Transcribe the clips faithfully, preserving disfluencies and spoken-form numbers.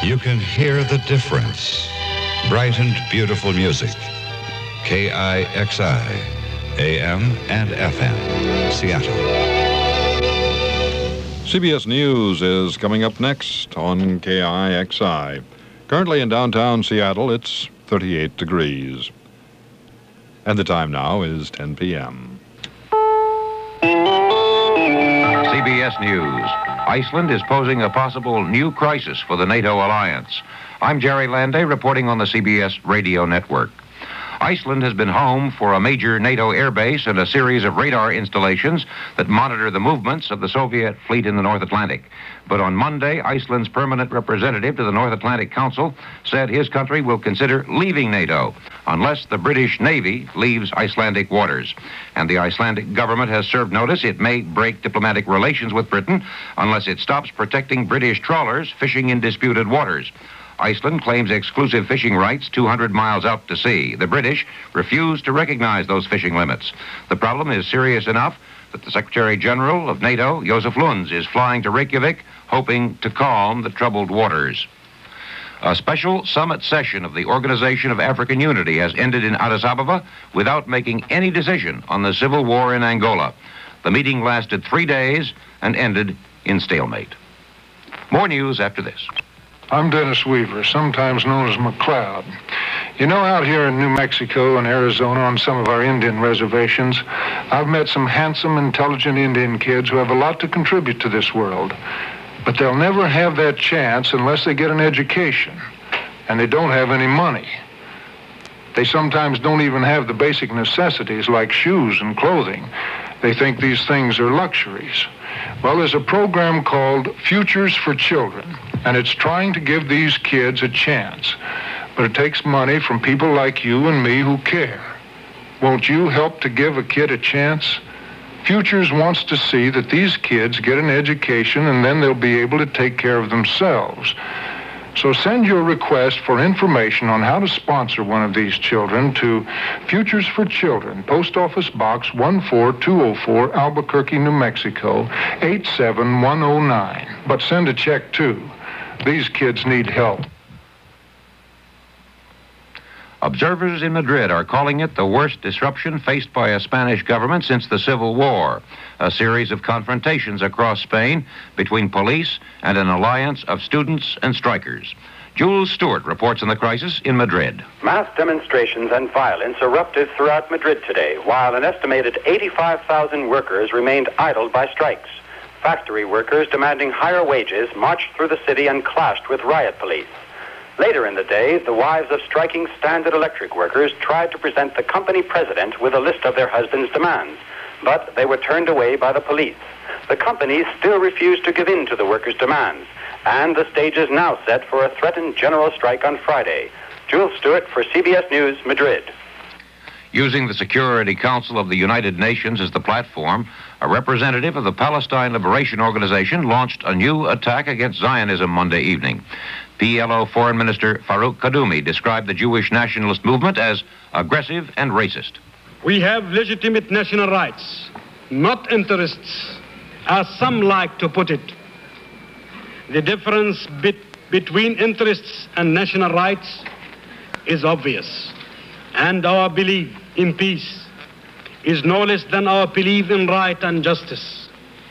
You can hear the difference. Bright and beautiful music. K I X I, A M and F M, Seattle. C B S News is coming up next on K I X I. Currently in downtown Seattle, it's thirty-eight degrees. And the time now is ten p.m. C B S News. Iceland is posing a possible new crisis for the NATO alliance. I'm Jerry Landay reporting on the C B S radio network. Iceland has been home for a major NATO airbase and a series of radar installations that monitor the movements of the Soviet fleet in the North Atlantic. But on Monday, Iceland's permanent representative to the North Atlantic Council said his country will consider leaving NATO unless the British Navy leaves Icelandic waters. And the Icelandic government has served notice it may break diplomatic relations with Britain unless it stops protecting British trawlers fishing in disputed waters. Iceland claims exclusive fishing rights two hundred miles out to sea. The British refuse to recognize those fishing limits. The problem is serious enough that the Secretary General of NATO, Josef Luns, is flying to Reykjavik, hoping to calm the troubled waters. A special summit session of the Organization of African Unity has ended in Addis Ababa without making any decision on the civil war in Angola. The meeting lasted three days and ended in stalemate. More news after this. I'm Dennis Weaver, sometimes known as McCloud. You know, out here in New Mexico and Arizona on some of our Indian reservations, I've met some handsome, intelligent Indian kids who have a lot to contribute to this world. But they'll never have that chance unless they get an education, and they don't have any money. They sometimes don't even have the basic necessities like shoes and clothing. They think these things are luxuries. Well, there's a program called Futures for Children, and it's trying to give these kids a chance. But it takes money from people like you and me who care. Won't you help to give a kid a chance? Futures wants to see that these kids get an education and then they'll be able to take care of themselves. So send your request for information on how to sponsor one of these children to Futures for Children, Post Office Box one four two oh four, Albuquerque, New Mexico, eight seven one oh nine. But send a check, too. These kids need help. Observers in Madrid are calling it the worst disruption faced by a Spanish government since the Civil War, a series of confrontations across Spain between police and an alliance of students and strikers. Jules Stewart reports on the crisis in Madrid. Mass demonstrations and violence erupted throughout Madrid today, while an estimated eighty-five thousand workers remained idled by strikes. Factory workers demanding higher wages marched through the city and clashed with riot police. Later in the day, the wives of striking Standard Electric workers tried to present the company president with a list of their husbands' demands, but they were turned away by the police. The company still refused to give in to the workers' demands, and the stage is now set for a threatened general strike on Friday. Jules Stewart for C B S News, Madrid. Using the Security Council of the United Nations as the platform, a representative of the Palestine Liberation Organization launched a new attack against Zionism Monday evening. P L O Foreign Minister Farouk Kaddoumi described the Jewish nationalist movement as aggressive and racist. We have legitimate national rights, not interests, as some like to put it. The difference bit between interests and national rights is obvious, and our belief in peace is no less than our belief in right and justice.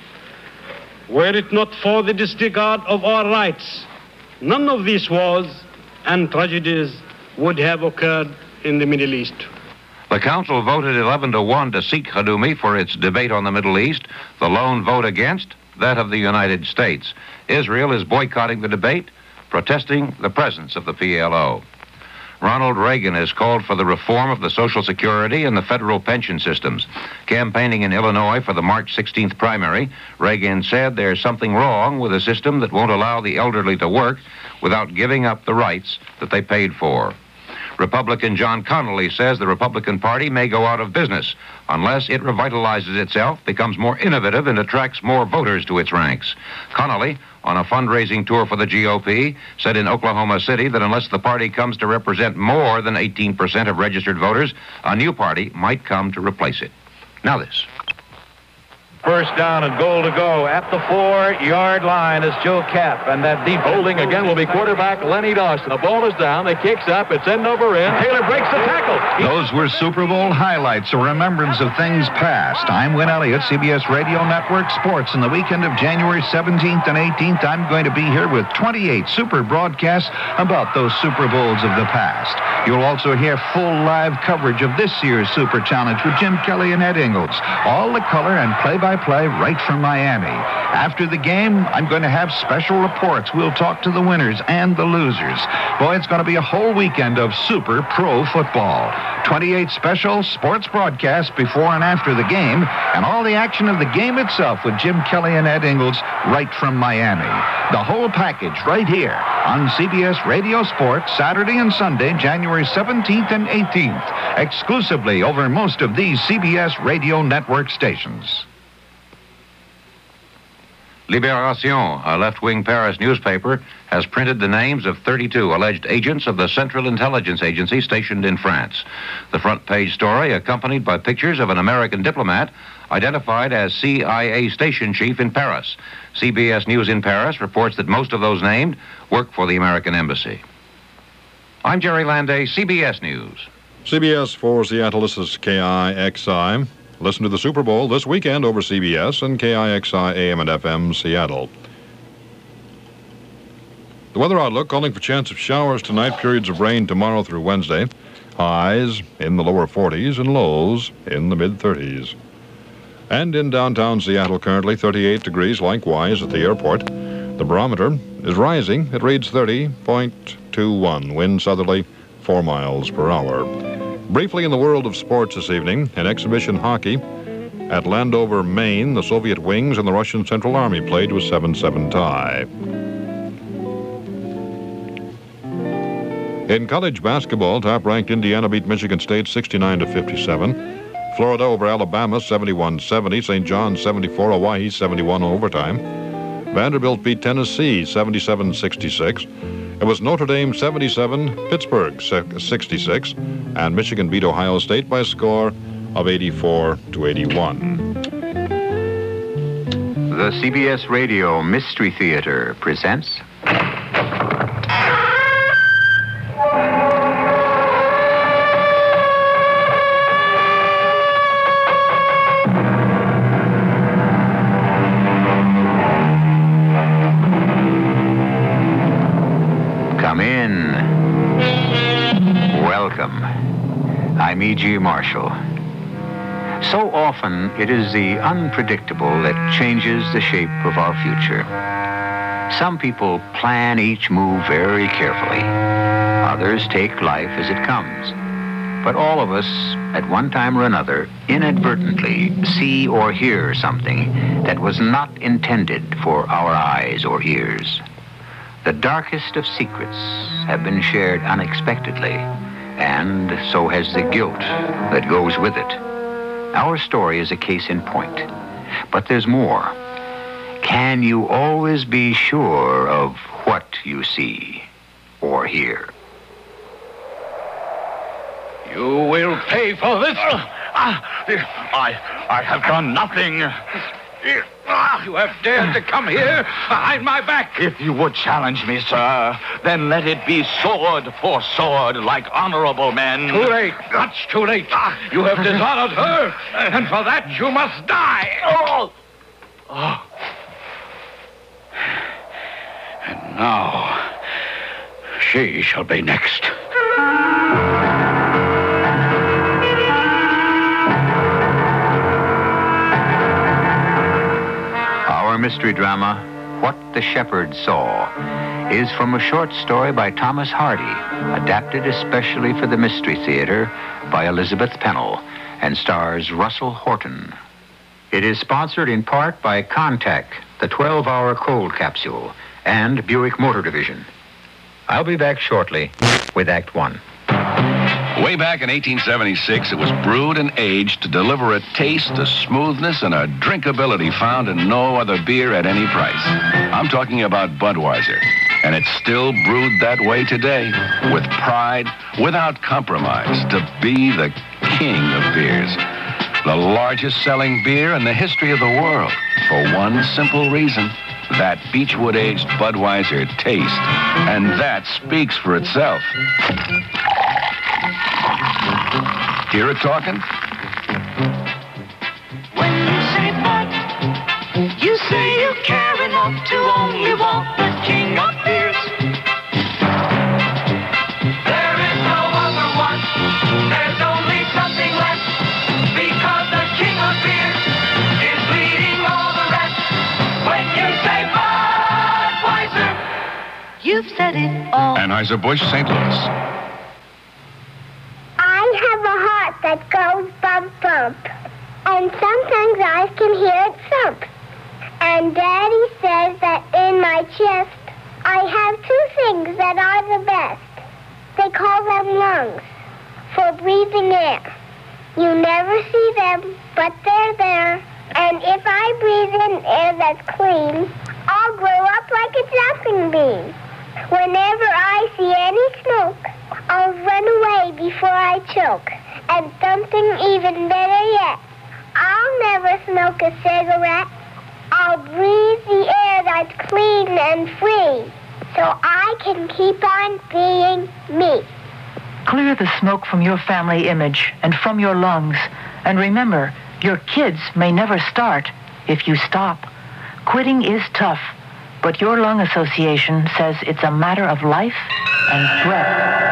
Were it not for the disregard of our rights, none of these wars and tragedies would have occurred in the Middle East. The Council voted eleven to one to seat Kaddoumi for its debate on the Middle East. The lone vote against, that of the United States. Israel is boycotting the debate, protesting the presence of the P L O. Ronald Reagan has called for the reform of the Social Security and the federal pension systems. Campaigning in Illinois for the March sixteenth primary, Reagan said there's something wrong with a system that won't allow the elderly to work without giving up the rights that they paid for. Republican John Connolly says the Republican Party may go out of business unless it revitalizes itself, becomes more innovative, and attracts more voters to its ranks. Connolly, on a fundraising tour for the G O P, said in Oklahoma City that unless the party comes to represent more than eighteen percent of registered voters, a new party might come to replace it. Now this. First down and goal to go at the four-yard line is Joe Kapp. And that deep holding again will be quarterback Lenny Dawson. The ball is down. The kick's up. It's end over end. Taylor breaks the tackle. Those were Super Bowl highlights, a remembrance of things past. I'm Win Elliott, C B S Radio Network Sports. In the weekend of January seventeenth and eighteenth, I'm going to be here with twenty-eight super broadcasts about those Super Bowls of the past. You'll also hear full live coverage of this year's Super Challenge with Jim Kelly and Ed Ingalls. All the color and play-by-play right from Miami. After the game, I'm going to have special reports. We'll talk to the winners and the losers. Boy, it's going to be a whole weekend of Super Pro Football. twenty-eight special sports broadcasts before and after the game, and all the action of the game itself with Jim Kelly and Ed Ingalls right from Miami. The whole package right here on C B S Radio Sports, Saturday and Sunday, January seventeenth and eighteenth, exclusively over most of these C B S Radio Network stations. Libération, a left-wing Paris newspaper, has printed the names of thirty-two alleged agents of the Central Intelligence Agency stationed in France. The front page story, accompanied by pictures of an American diplomat identified as C I A station chief in Paris. C B S News in Paris reports that most of those named work for the American embassy. I'm Jerry Landay, C B S News. C B S for Seattle, this is K I X I. Listen to the Super Bowl this weekend over C B S and K I X I A M and F M Seattle. The weather outlook calling for chance of showers tonight, periods of rain tomorrow through Wednesday. Highs in the lower forties and lows in the mid-thirties. And in downtown Seattle currently thirty-eight degrees, likewise at the airport. The barometer is rising. It reads thirty point two one. Wind southerly, four miles per hour. Briefly in the world of sports this evening, in exhibition hockey at Landover, Maine, the Soviet Wings and the Russian Central Army played to a seven seven tie. In college basketball, top-ranked Indiana beat Michigan State sixty-nine to fifty-seven. Florida over Alabama seventy-one seventy. Saint John's seventy-four, Hawaii seventy-one overtime. Vanderbilt beat Tennessee seventy-seven sixty-six. It was Notre Dame seventy-seven, Pittsburgh sixty-six, and Michigan beat Ohio State by a score of eighty-four to eighty-one. The C B S Radio Mystery Theater presents... Come in. Welcome. I'm E G. Marshall. So often, it is the unpredictable that changes the shape of our future. Some people plan each move very carefully. Others take life as it comes. But all of us, at one time or another, inadvertently see or hear something that was not intended for our eyes or ears. The darkest of secrets have been shared unexpectedly, and so has the guilt that goes with it. Our story is a case in point, but there's more. Can you always be sure of what you see or hear? You will pay for this. I, I have done nothing. You have dared to come here behind my back. If you would challenge me, sir, then let it be sword for sword like honorable men. Too late. Much too late. You have dishonored her, and for that you must die. Oh. Oh. And now, she shall be next. Our mystery drama, What the Shepherd Saw, is from a short story by Thomas Hardy, adapted especially for the Mystery Theater by Elizabeth Pennell, and stars Russell Horton. It is sponsored in part by Contac, the twelve-hour cold capsule, and Buick Motor Division. I'll be back shortly with Act One. Way back in eighteen seventy-six, it was brewed and aged to deliver a taste, a smoothness, and a drinkability found in no other beer at any price. I'm talking about Budweiser, and it's still brewed that way today, with pride, without compromise, to be the king of beers. The largest selling beer in the history of the world. For one simple reason. That Beechwood aged Budweiser taste. And that speaks for itself. Hear it talking? When you say Bud, you say you care enough to only want the king of beers. There is no other one. There's only something left. Because the king of beers is leading all the rest. When you say Budweiser, you've said it all. Anheuser-Busch, Saint Louis. I have a heart that goes bump bump. And sometimes I can hear it thump. And Daddy says that in my chest I have two things that are the best. They call them lungs for breathing air. You never see them, but they're there. And if I breathe in air that's clean, I'll grow up like a jumping bean. Whenever I see any smoke, I'll run away before I choke. And something even better yet, I'll never smoke a cigarette. I'll breathe the air that's clean and free, so I can keep on being me. Clear the smoke from your family image and from your lungs. And remember, your kids may never start if you stop. Quitting is tough, but your lung association says it's a matter of life and breath.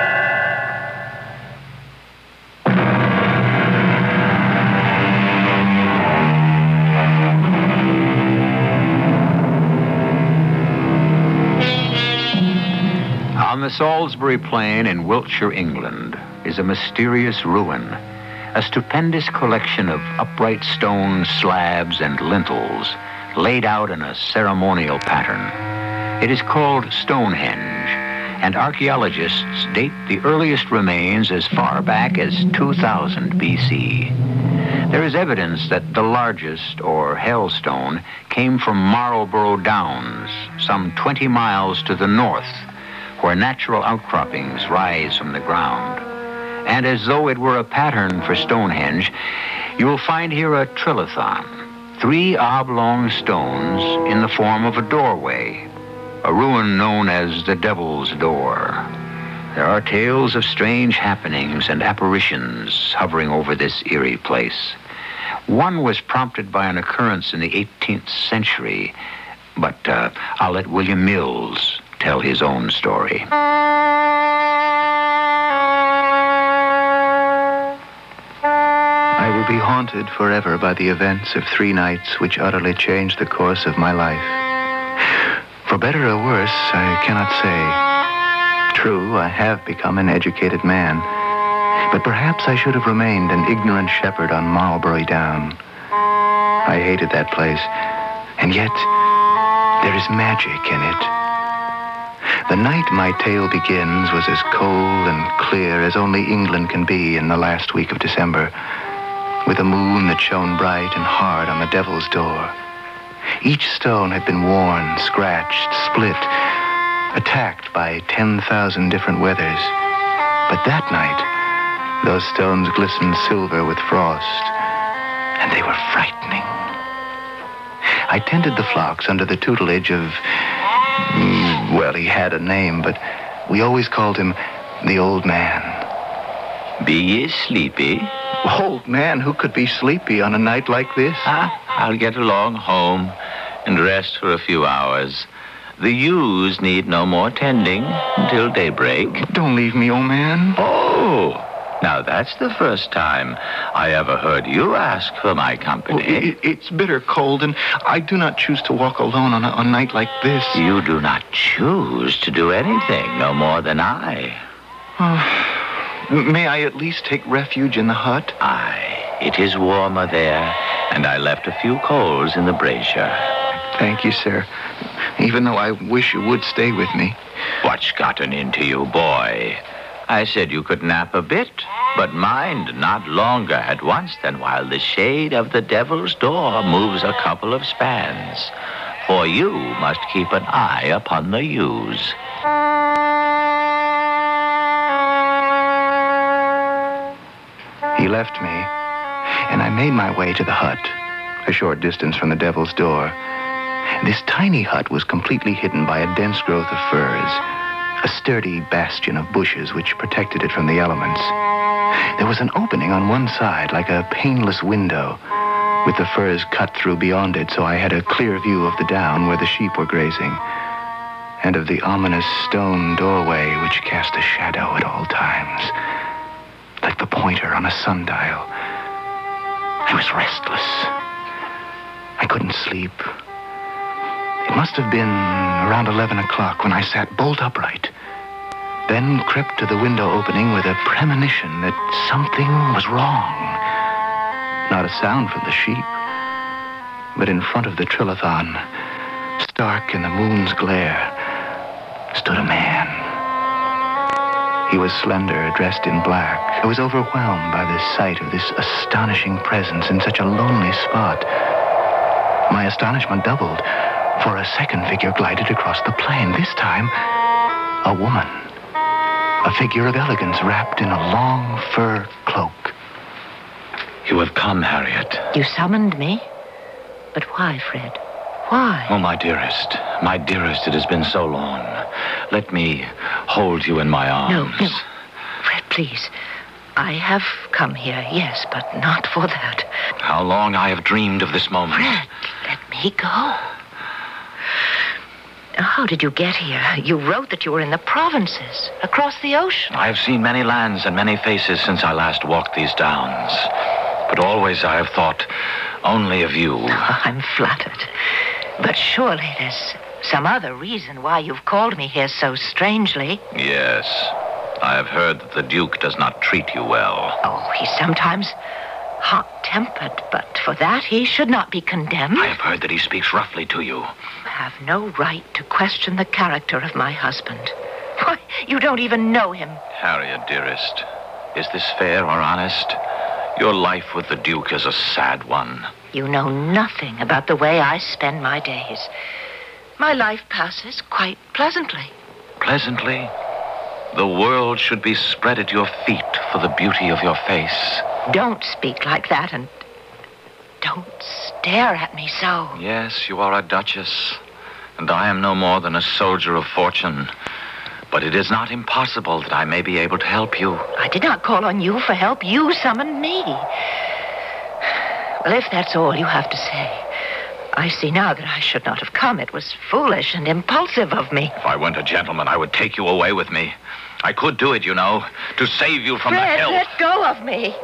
On the Salisbury Plain in Wiltshire, England, is a mysterious ruin, a stupendous collection of upright stone slabs and lintels laid out in a ceremonial pattern. It is called Stonehenge, and archaeologists date the earliest remains as far back as two thousand B C. There is evidence that the largest, or hailstone, came from Marlborough Downs, some twenty miles to the north, where natural outcroppings rise from the ground. And as though it were a pattern for Stonehenge, you will find here a trilithon, three oblong stones in the form of a doorway, a ruin known as the Devil's Door. There are tales of strange happenings and apparitions hovering over this eerie place. One was prompted by an occurrence in the eighteenth century, but uh, I'll let William Mills tell his own story. I will be haunted forever by the events of three nights which utterly changed the course of my life. For better or worse, I cannot say. True, I have become an educated man, but perhaps I should have remained an ignorant shepherd on Marlbury Down. I hated that place, and yet there is magic in it. The night my tale begins was as cold and clear as only England can be in the last week of December, with a moon that shone bright and hard on the Devil's Door. Each stone had been worn, scratched, split, attacked by ten thousand different weathers. But that night, those stones glistened silver with frost, and they were frightening. I tended the flocks under the tutelage of... Well, he had a name, but we always called him the Old Man. Be ye sleepy? Old man, who could be sleepy on a night like this? Ah, I'll get along home and rest for a few hours. The ewes need no more tending until daybreak. Don't leave me, old man. Oh, now that's the first time I ever heard you ask for my company. Well, it, it's bitter cold, and I do not choose to walk alone on a, a night like this. You do not choose to do anything, no more than I. Oh, may I at least take refuge in the hut? Aye, it is warmer there, and I left a few coals in the brazier. Thank you, sir. Even though I wish you would stay with me. What's gotten into you, boy? I said you could nap a bit, but mind, not longer at once than while the shade of the Devil's Door moves a couple of spans. For you must keep an eye upon the ewes. He left me, and I made my way to the hut, a short distance from the Devil's Door. This tiny hut was completely hidden by a dense growth of firs, a sturdy bastion of bushes which protected it from the elements. There was an opening on one side, like a paneless window, with the firs cut through beyond it, so I had a clear view of the down where the sheep were grazing, and of the ominous stone doorway which cast a shadow at all times, like the pointer on a sundial. I was restless. I couldn't sleep. It must have been around eleven o'clock when I sat bolt upright, then crept to the window opening with a premonition that something was wrong. Not a sound from the sheep, but in front of the Trillathon, stark in the moon's glare, stood a man. He was slender, dressed in black. I was overwhelmed by the sight of this astonishing presence in such a lonely spot. My astonishment doubled, for a second figure glided across the plain, this time a woman, a figure of elegance wrapped in a long fur cloak. You have come, Harriet. You summoned me? But why, Fred? Why? Oh, my dearest, my dearest, it has been so long. Let me hold you in my arms. No, no. Fred, please. I have come here, yes, but not for that. How long I have dreamed of this moment. Fred, let me go. How did you get here? You wrote that you were in the provinces, across the ocean. I have seen many lands and many faces since I last walked these downs. But always I have thought only of you. Oh, I'm flattered. But surely there's some other reason why you've called me here so strangely. Yes. I have heard that the Duke does not treat you well. Oh, he's sometimes hot-tempered, but for that he should not be condemned. I have heard that he speaks roughly to you. I have no right to question the character of my husband. Why, you don't even know him. Harriet, dearest, is this fair or honest? Your life with the Duke is a sad one. You know nothing about the way I spend my days. My life passes quite pleasantly. Pleasantly? The world should be spread at your feet for the beauty of your face. Don't speak like that, and don't stare at me so. Yes, you are a duchess, and I am no more than a soldier of fortune. But it is not impossible that I may be able to help you. I did not call on you for help. You summoned me. Well, if that's all you have to say, I see now that I should not have come. It was foolish and impulsive of me. If I weren't a gentleman, I would take you away with me. I could do it, you know, to save you from Fred, the hell. let go of me.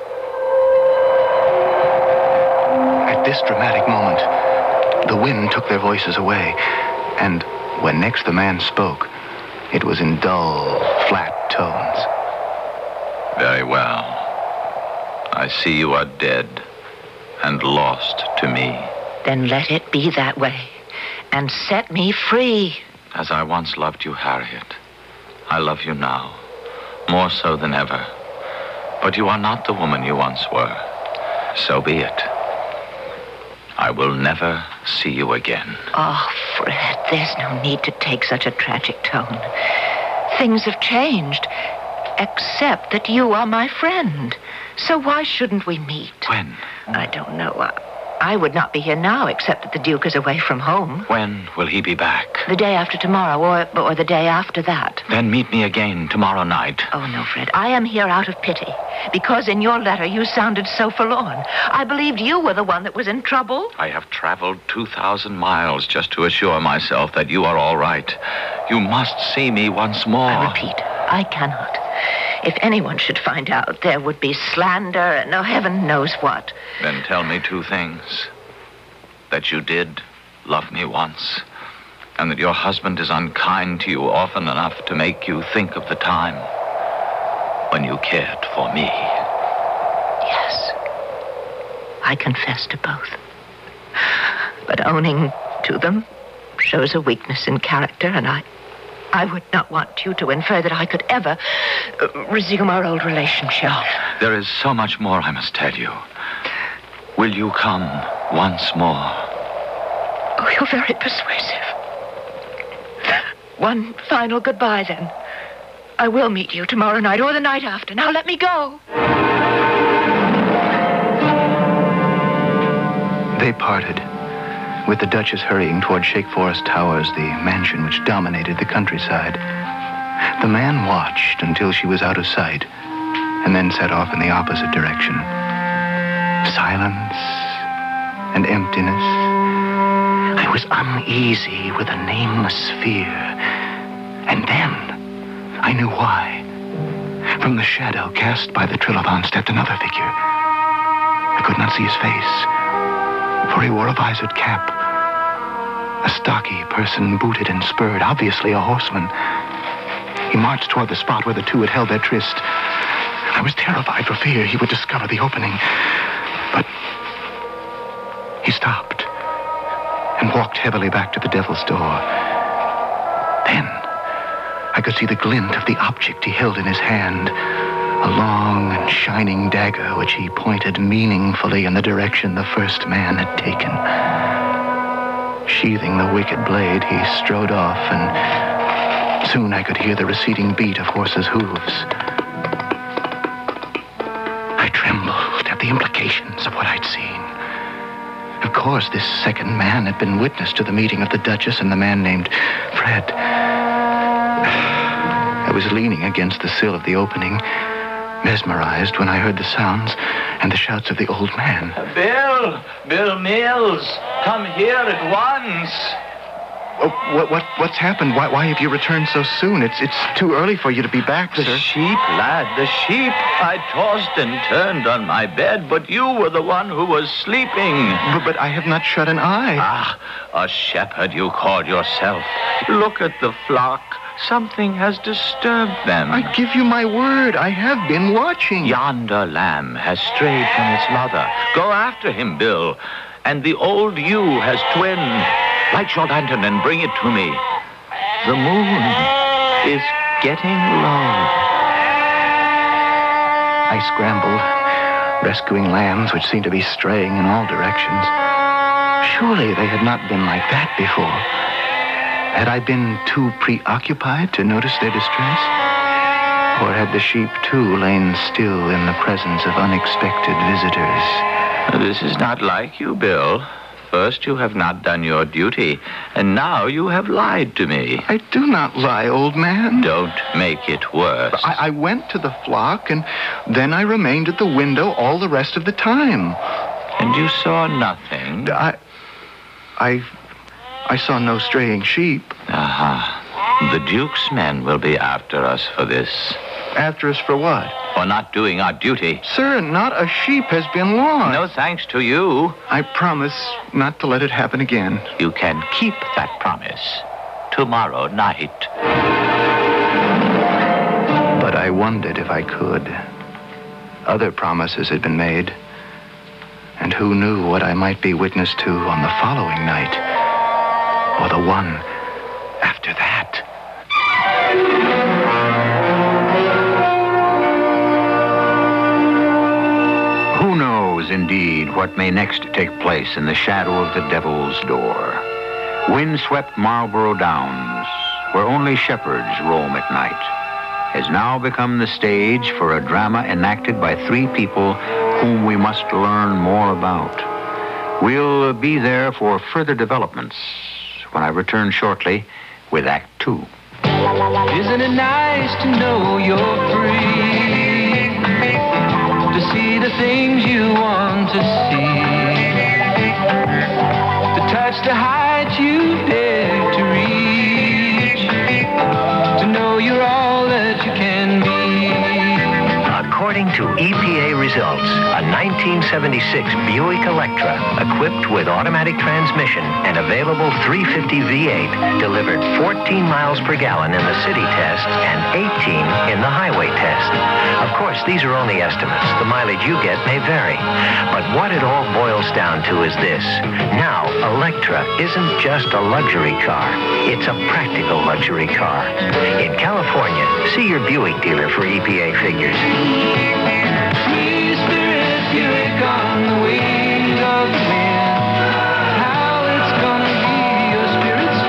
At this dramatic moment, the wind took their voices away, and when next the man spoke, it was in dull, flat tones. Very well. I see you are dead and lost to me. Then let it be that way, and set me free. As I once loved you, Harriet, I love you now, more so than ever. But you are not the woman you once were. So be it. I will never see you again. Oh, Fred, there's no need to take such a tragic tone. Things have changed, except that you are my friend. So why shouldn't we meet? When? I don't know. I, I would not be here now, except that the Duke is away from home. When will he be back? The day after tomorrow, or, or the day after that. Then meet me again tomorrow night. Oh, no, Fred. I am here out of pity. Because in your letter you sounded so forlorn. I believed you were the one that was in trouble. I have traveled two thousand miles just to assure myself that you are all right. You must see me once more. I repeat, I cannot. If anyone should find out, there would be slander and oh, heaven knows what. Then tell me two things. That you did love me once, and that your husband is unkind to you often enough to make you think of the time when you cared for me. Yes. I confess to both. But owning to them shows a weakness in character, and I... I would not want you to infer that I could ever uh, resume our old relationship. There is so much more I must tell you. Will you come once more? Oh, you're very persuasive. One final goodbye, then. I will meet you tomorrow night or the night after. Now let me go. They parted, with the Duchess hurrying toward Shake Forest Towers, the mansion which dominated the countryside. The man watched until she was out of sight, and then set off in the opposite direction. Silence and emptiness. I was uneasy with a nameless fear. And then I knew why. From the shadow cast by the Trilobon stepped another figure. I could not see his face, for he wore a visored cap. A stocky person, booted and spurred, obviously a horseman. He marched toward the spot where the two had held their tryst. I was terrified for fear he would discover the opening. But he stopped and walked heavily back to the Devil's Door. Then I could see the glint of the object he held in his hand, a long and shining dagger which he pointed meaningfully in the direction the first man had taken. Sheathing the wicked blade, he strode off, and soon I could hear the receding beat of horses' hooves. I trembled at the implications of what I'd seen. Of course, this second man had been witness to the meeting of the Duchess and the man named Fred. I was leaning against the sill of the opening, mesmerized when I heard the sounds and the shouts of the old man. Bill! Bill Mills! Come here at once! Oh, what, what, what's happened? Why, why have you returned so soon? It's, it's too early for you to be back, the sir. The sheep, lad, the sheep. I tossed and turned on my bed, but you were the one who was sleeping. But, but I have not shut an eye. Ah, a shepherd you called yourself. Look at the flock. Something has disturbed them. I give you my word. I have been watching. Yonder lamb has strayed from its mother. Go after him, Bill. And the old ewe has twinned. Light your lantern and bring it to me. The moon is getting low. I scrambled, rescuing lambs which seemed to be straying in all directions. Surely they had not been like that before. Had I been too preoccupied to notice their distress? Or had the sheep, too, lain still in the presence of unexpected visitors? This is not like you, Bill. First, you have not done your duty, and now you have lied to me. I do not lie, old man. Don't make it worse. I, I went to the flock, and then I remained at the window all the rest of the time. And you saw nothing? I... I... I saw no straying sheep. Aha. The Duke's men will be after us for this. After us for what? For not doing our duty. Sir, not a sheep has been lost. No thanks to you. I promise not to let it happen again. You can keep that promise tomorrow night. But I wondered if I could. Other promises had been made. And who knew what I might be witness to on the following night? Or the one after that? Who knows, indeed, what may next take place in the shadow of the Devil's Door? Windswept Marlborough Downs, where only shepherds roam at night, has now become the stage for a drama enacted by three people whom we must learn more about. We'll be there for further developments when I return shortly with Act Two. Isn't it nice to know you're free? To see the things you want to see, to touch the heights you dare to reach, to know you're all that you can be. According to E P A results, a nineteen seventy-six Buick Electra, equipped with automatic transmission and available three fifty V eight, delivered fourteen miles per gallon in the city test and eighteen in the highway test. Of course, these are only estimates. The mileage you get may vary. But what it all boils down to is this. Now, Electra isn't just a luxury car. It's a practical luxury car. In California, see your Buick dealer for E P A figures. Free spirit, Buick on the wings of the wind. How it's gonna be your spirit's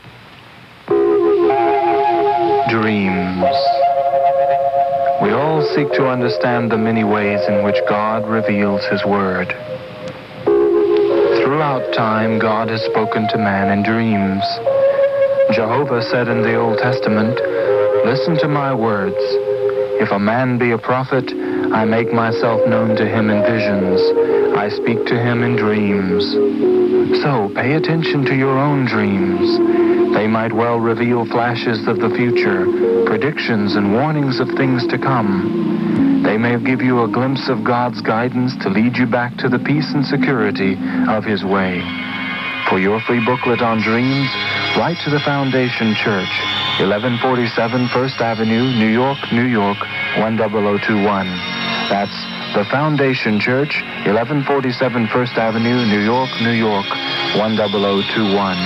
free. Dreams. We all seek to understand the many ways in which God reveals his word. Throughout time, God has spoken to man in dreams. Jehovah said in the Old Testament, "Listen to my words. If a man be a prophet, I make myself known to him in visions. I speak to him in dreams." So pay attention to your own dreams. They might well reveal flashes of the future, predictions and warnings of things to come. They may give you a glimpse of God's guidance to lead you back to the peace and security of his way. For your free booklet on dreams, write to the Foundation Church, eleven forty-seven First Avenue, New York, New York, one zero zero two one. That's the Foundation Church, eleven forty-seven First Avenue, New York, New York, one zero zero two one.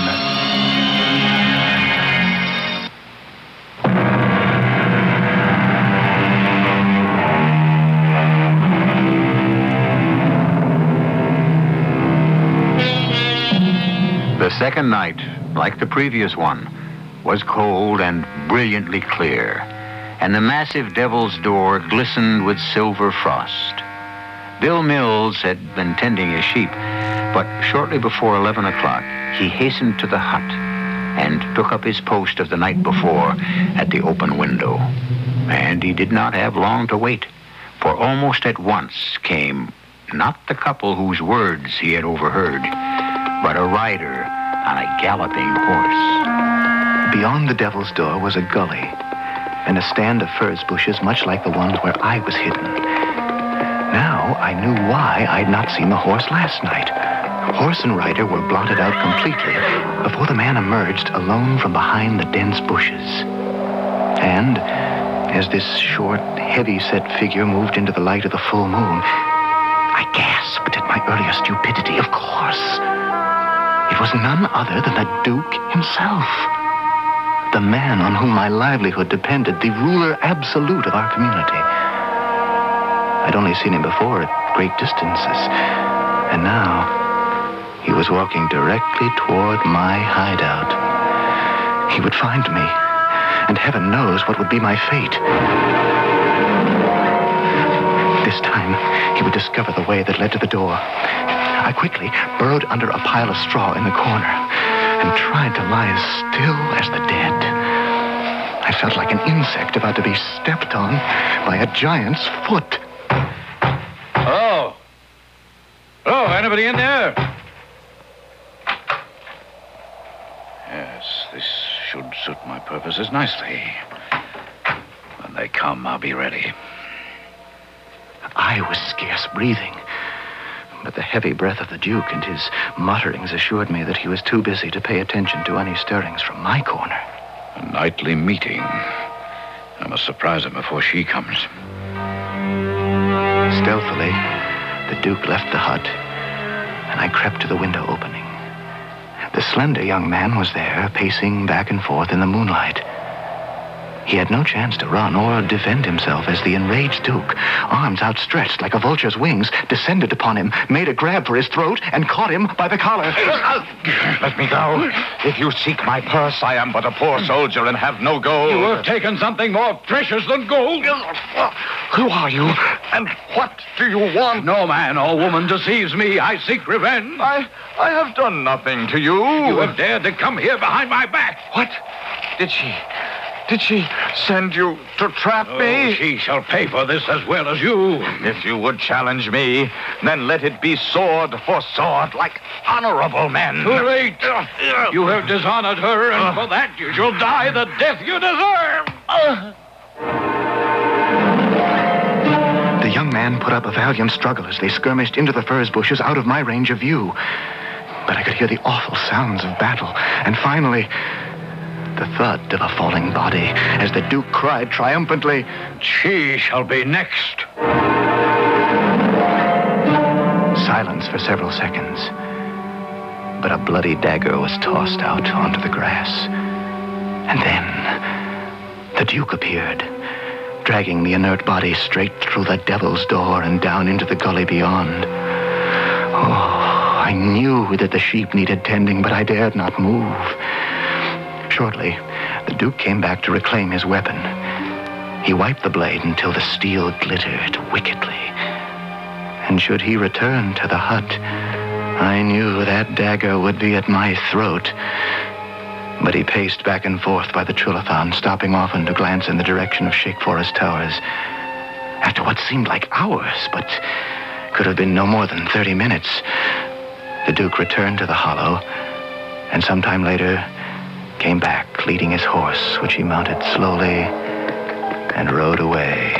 The second night, like the previous one, was cold and brilliantly clear, and the massive Devil's Door glistened with silver frost. Bill Mills had been tending his sheep, but shortly before eleven o'clock, he hastened to the hut and took up his post of the night before at the open window. And he did not have long to wait, for almost at once came not the couple whose words he had overheard, but a rider on a galloping horse. Beyond the Devil's Door was a gully and a stand of furze bushes much like the ones where I was hidden. Now I knew why I'd not seen the horse last night. Horse and rider were blotted out completely before the man emerged alone from behind the dense bushes. And as this short, heavy-set figure moved into the light of the full moon, I gasped at my earlier stupidity. Of course. It was none other than the Duke himself. The man on whom my livelihood depended, the ruler absolute of our community. I'd only seen him before at great distances, and now he was walking directly toward my hideout. He would find me, and heaven knows what would be my fate. This time, he would discover the way that led to the door. I quickly burrowed under a pile of straw in the corner and tried to lie as still as the dead. I felt like an insect about to be stepped on by a giant's foot. Hello? Hello, anybody in there? Yes, this should suit my purposes nicely. When they come, I'll be ready. I was scarce breathing, but the heavy breath of the Duke and his mutterings assured me that he was too busy to pay attention to any stirrings from my corner. A nightly meeting. I must surprise her before she comes. Stealthily, the Duke left the hut, and I crept to the window opening. The slender young man was there, pacing back and forth in the moonlight. He had no chance to run or defend himself as the enraged Duke, arms outstretched like a vulture's wings, descended upon him, made a grab for his throat, and caught him by the collar. Let me go. If you seek my purse, I am but a poor soldier and have no gold. You have taken something more precious than gold. Who are you, and what do you want? No man or woman deceives me. I seek revenge. I, I have done nothing to you. You have dared to come here behind my back. What? Did she... Did she send you to trap oh, me? She shall pay for this as well as you. If you would challenge me, then let it be sword for sword, like honorable men. Too late. You have dishonored her, and for that you shall die the death you deserve. The young man put up a valiant struggle as they skirmished into the furze bushes out of my range of view. But I could hear the awful sounds of battle, and finally... the thud of a falling body as the Duke cried triumphantly, "She shall be next." Silence for several seconds, but a bloody dagger was tossed out onto the grass. And then the Duke appeared, dragging the inert body straight through the Devil's Door and down into the gully beyond. Oh, I knew that the sheep needed tending, but I dared not move. Shortly, the Duke came back to reclaim his weapon. He wiped the blade until the steel glittered wickedly. And should he return to the hut, I knew that dagger would be at my throat. But he paced back and forth by the trilithon, stopping often to glance in the direction of Shake Forest Towers. After what seemed like hours, but could have been no more than thirty minutes, the Duke returned to the hollow, and sometime later came back, leading his horse, which he mounted slowly and rode away.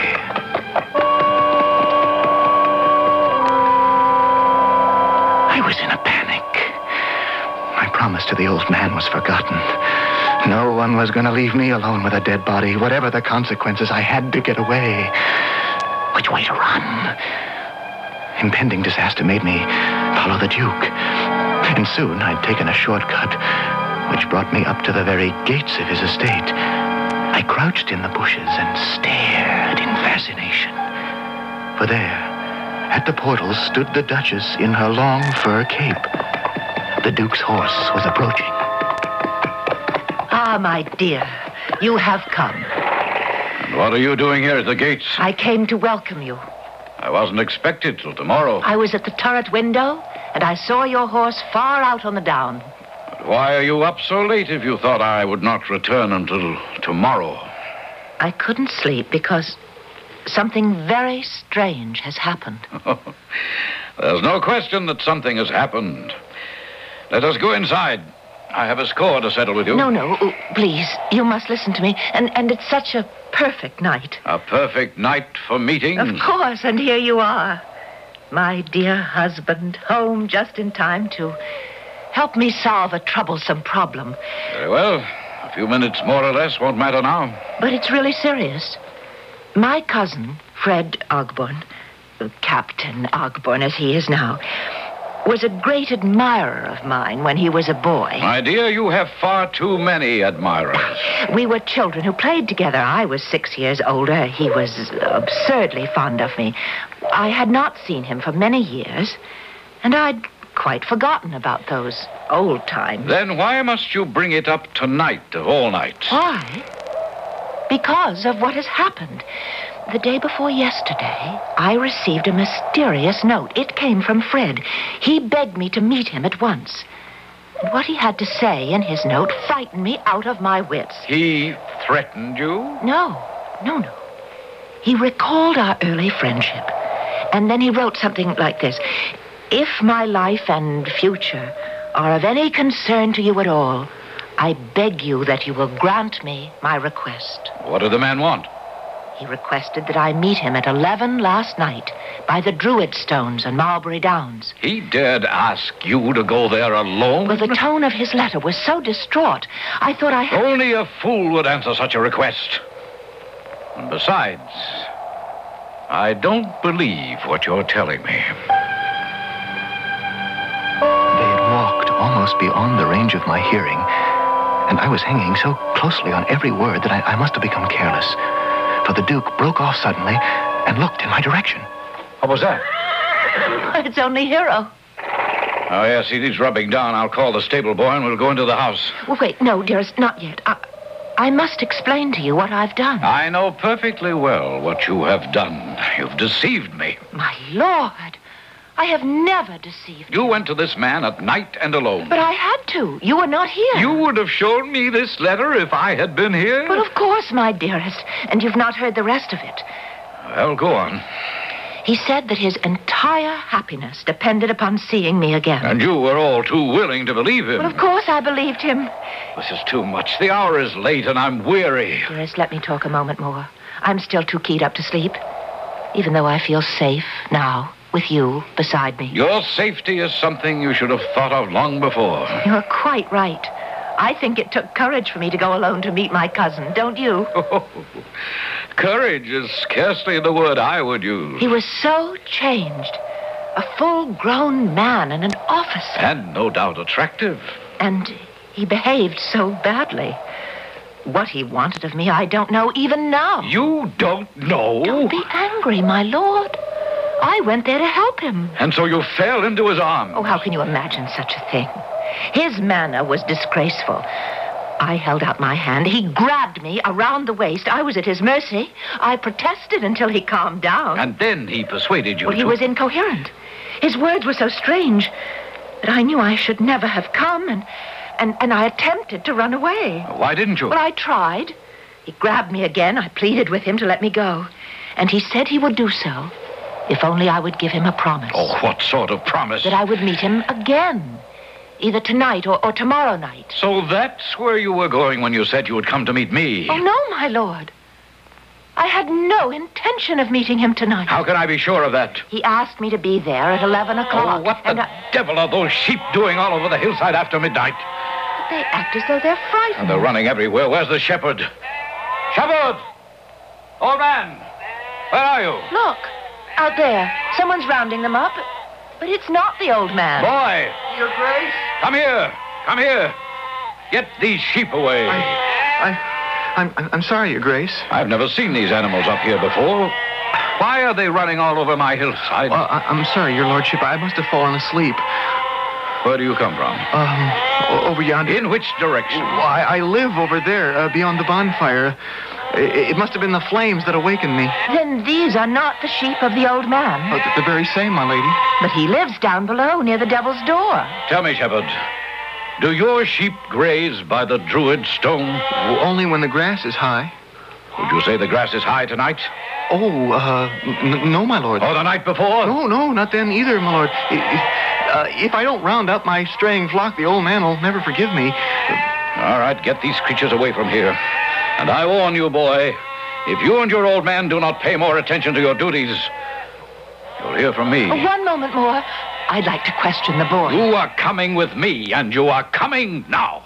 I was in a panic. My promise to the old man was forgotten. No one was going to leave me alone with a dead body. Whatever the consequences, I had to get away. Which way to run? Impending disaster made me follow the Duke. And soon I'd taken a shortcut, which brought me up to the very gates of his estate. I crouched in the bushes and stared in fascination. For there, at the portal, stood the Duchess in her long fur cape. The Duke's horse was approaching. Ah, my dear, you have come. What are you doing here at the gates? I came to welcome you. I wasn't expected till tomorrow. I was at the turret window, and I saw your horse far out on the down. Why are you up so late if you thought I would not return until tomorrow? I couldn't sleep because something very strange has happened. There's no question that something has happened. Let us go inside. I have a score to settle with you. No, no, oh, please. You must listen to me. And, and it's such a perfect night. A perfect night for meetings? Of course, and here you are. My dear husband, home just in time to help me solve a troublesome problem. Very well. A few minutes more or less won't matter now. But it's really serious. My cousin, Fred Ogborn, Captain Ogborn as he is now, was a great admirer of mine when he was a boy. My dear, you have far too many admirers. We were children who played together. I was six years older. He was absurdly fond of me. I had not seen him for many years, and I'd quite forgotten about those old times. Then why must you bring it up tonight of all nights? Why? Because of what has happened. The day before yesterday, I received a mysterious note. It came from Fred. He begged me to meet him at once. And what he had to say in his note frightened me out of my wits. He threatened you? No, no, no. He recalled our early friendship. And then he wrote something like this. If my life and future are of any concern to you at all, I beg you that you will grant me my request. What did the man want? He requested that I meet him at eleven last night by the Druid Stones on Marlbury Downs. He dared ask you to go there alone? Well, the tone of his letter was so distraught, I thought I had... Only a fool would answer such a request. And besides, I don't believe what you're telling me. They had walked almost beyond the range of my hearing, and I was hanging so closely on every word that I, I must have become careless. For the Duke broke off suddenly and looked in my direction. What was that? It's only Hero. Oh, yes, he's rubbing down. I'll call the stable boy and we'll go into the house. Well, wait, no, dearest, not yet. I, I must explain to you what I've done. I know perfectly well what you have done. You've deceived me. My Lord, I have never deceived you. You went to this man at night and alone. But I had to. You were not here. You would have shown me this letter if I had been here? But of course, my dearest. And you've not heard the rest of it. Well, go on. He said that his entire happiness depended upon seeing me again. And you were all too willing to believe him. Well, of course I believed him. This is too much. The hour is late and I'm weary. Dearest, let me talk a moment more. I'm still too keyed up to sleep, even though I feel safe now with you beside me. Your safety is something you should have thought of long before. You're quite right. I think it took courage for me to go alone to meet my cousin, don't you? Oh, courage is scarcely the word I would use. He was so changed. A full-grown man and an officer. And no doubt attractive. And he behaved so badly. What he wanted of me, I don't know even now. You don't know? Don't be angry, my lord. I went there to help him. And so you fell into his arms? Oh, how can you imagine such a thing? His manner was disgraceful. I held out my hand. He grabbed me around the waist. I was at his mercy. I protested until he calmed down. And then he persuaded you Well, to... he was incoherent. His words were so strange that I knew I should never have come, and, and, and I attempted to run away. Why didn't you? Well, I tried. He grabbed me again. I pleaded with him to let me go. And he said he would do so if only I would give him a promise. Oh, what sort of promise? That I would meet him again, either tonight or, or tomorrow night. So that's where you were going when you said you would come to meet me. Oh, no, my lord. I had no intention of meeting him tonight. How can I be sure of that? He asked me to be there at eleven o'clock. Oh, what the and I... devil are those sheep doing all over the hillside after midnight? But they act as though they're frightened. And they're running everywhere. Where's the shepherd? Shepherd! Old man! Where are you? Look, out there. Someone's rounding them up. But it's not the old man. Boy! Your Grace? Come here! Come here! Get these sheep away. I... I'm, I'm sorry, Your Grace. I've never seen these animals up here before. Why are they running all over my hillside? Well, I, I'm sorry, Your Lordship. I must have fallen asleep. Where do you come from? Um, o- over yonder. In which direction? Well, I, I live over there, uh, beyond the bonfire. It, it must have been the flames that awakened me. Then these are not the sheep of the old man. Oh, the, the very same, my lady. But he lives down below, near the Devil's Door. Tell me, shepherd, do your sheep graze by the Druid stone? Well, only when the grass is high. Would you say the grass is high tonight? Oh, uh, n- no, my lord. Oh, the night before? No, no, not then either, my lord. I- I- uh, if I don't round up my straying flock, the old man will never forgive me. All right, get these creatures away from here. And I warn you, boy, if you and your old man do not pay more attention to your duties, you'll hear from me. Oh, one moment more. I'd like to question the boy. You are coming with me, and you are coming now.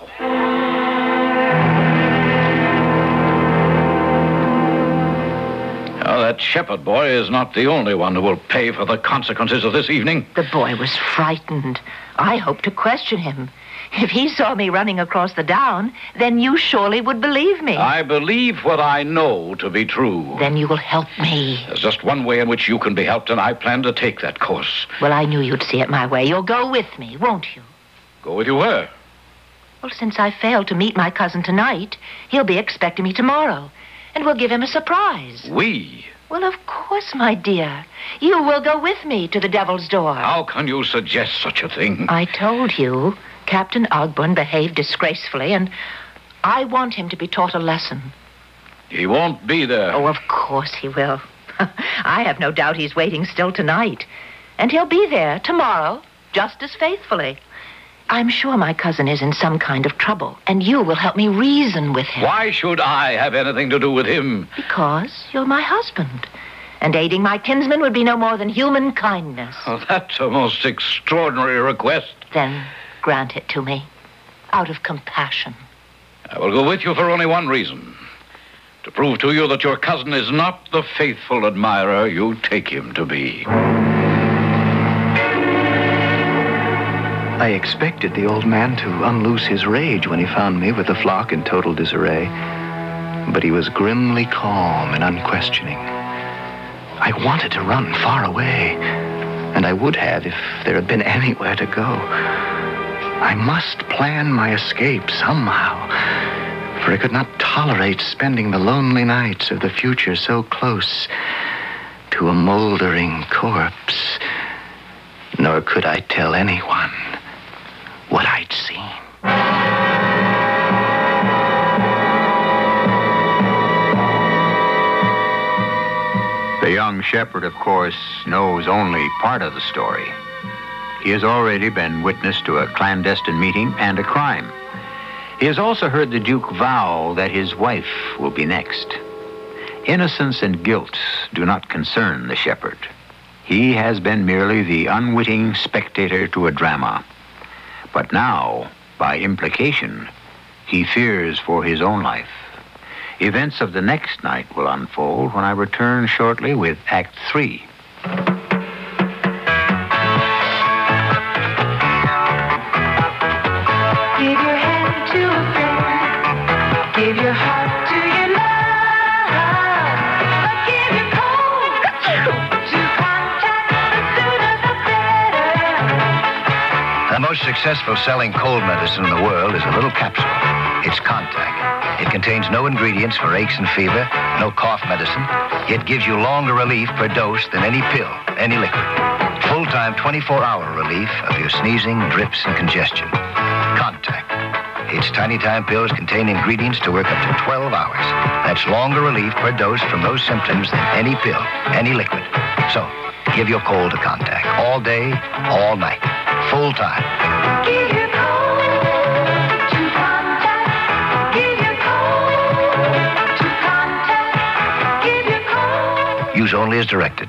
Now, that shepherd boy is not the only one who will pay for the consequences of this evening. The boy was frightened. I hoped to question him. If he saw me running across the down, then you surely would believe me. I believe what I know to be true. Then you will help me. There's just one way in which you can be helped, and I plan to take that course. Well, I knew you'd see it my way. You'll go with me, won't you? Go with you where? Well, since I failed to meet my cousin tonight, he'll be expecting me tomorrow. And we'll give him a surprise. We? Well, of course, my dear. You will go with me to the Devil's Door. How can you suggest such a thing? I told you Captain Ogburn behaved disgracefully, and I want him to be taught a lesson. He won't be there. Oh, of course he will. I have no doubt he's waiting still tonight. And he'll be there tomorrow, just as faithfully. I'm sure my cousin is in some kind of trouble, and you will help me reason with him. Why should I have anything to do with him? Because you're my husband. And aiding my kinsman would be no more than human kindness. Oh, that's a most extraordinary request. Then grant it to me, out of compassion. I will go with you for only one reason. To prove to you that your cousin is not the faithful admirer you take him to be. I expected the old man to unloose his rage when he found me with the flock in total disarray. But he was grimly calm and unquestioning. I wanted to run far away, and I would have if there had been anywhere to go. I must plan my escape somehow, for I could not tolerate spending the lonely nights of the future so close to a moldering corpse. Nor could I tell anyone what I'd seen. The young shepherd, of course, knows only part of the story. He has already been witness to a clandestine meeting and a crime. He has also heard the Duke vow that his wife will be next. Innocence and guilt do not concern the shepherd. He has been merely the unwitting spectator to a drama. But now, by implication, he fears for his own life. Events of the next night will unfold when I return shortly with Act Three. Give your hand to a friend. Give your heart to your love. But give your cold to contact. The sooner the better. The most successful selling cold medicine in the world is a little capsule. It's Contac. It contains no ingredients for aches and fever, no cough medicine. It gives you longer relief per dose than any pill, any liquid. Full-time twenty-four hour relief of your sneezing, drips, and congestion. Contac. Its tiny time pills contain ingredients to work up to twelve hours. That's longer relief per dose from those symptoms than any pill, any liquid. So, give your cold to Contac. All day, all night. Full time. Give your cold to Contac. Give your cold to Contac. Give your cold. Use only as directed.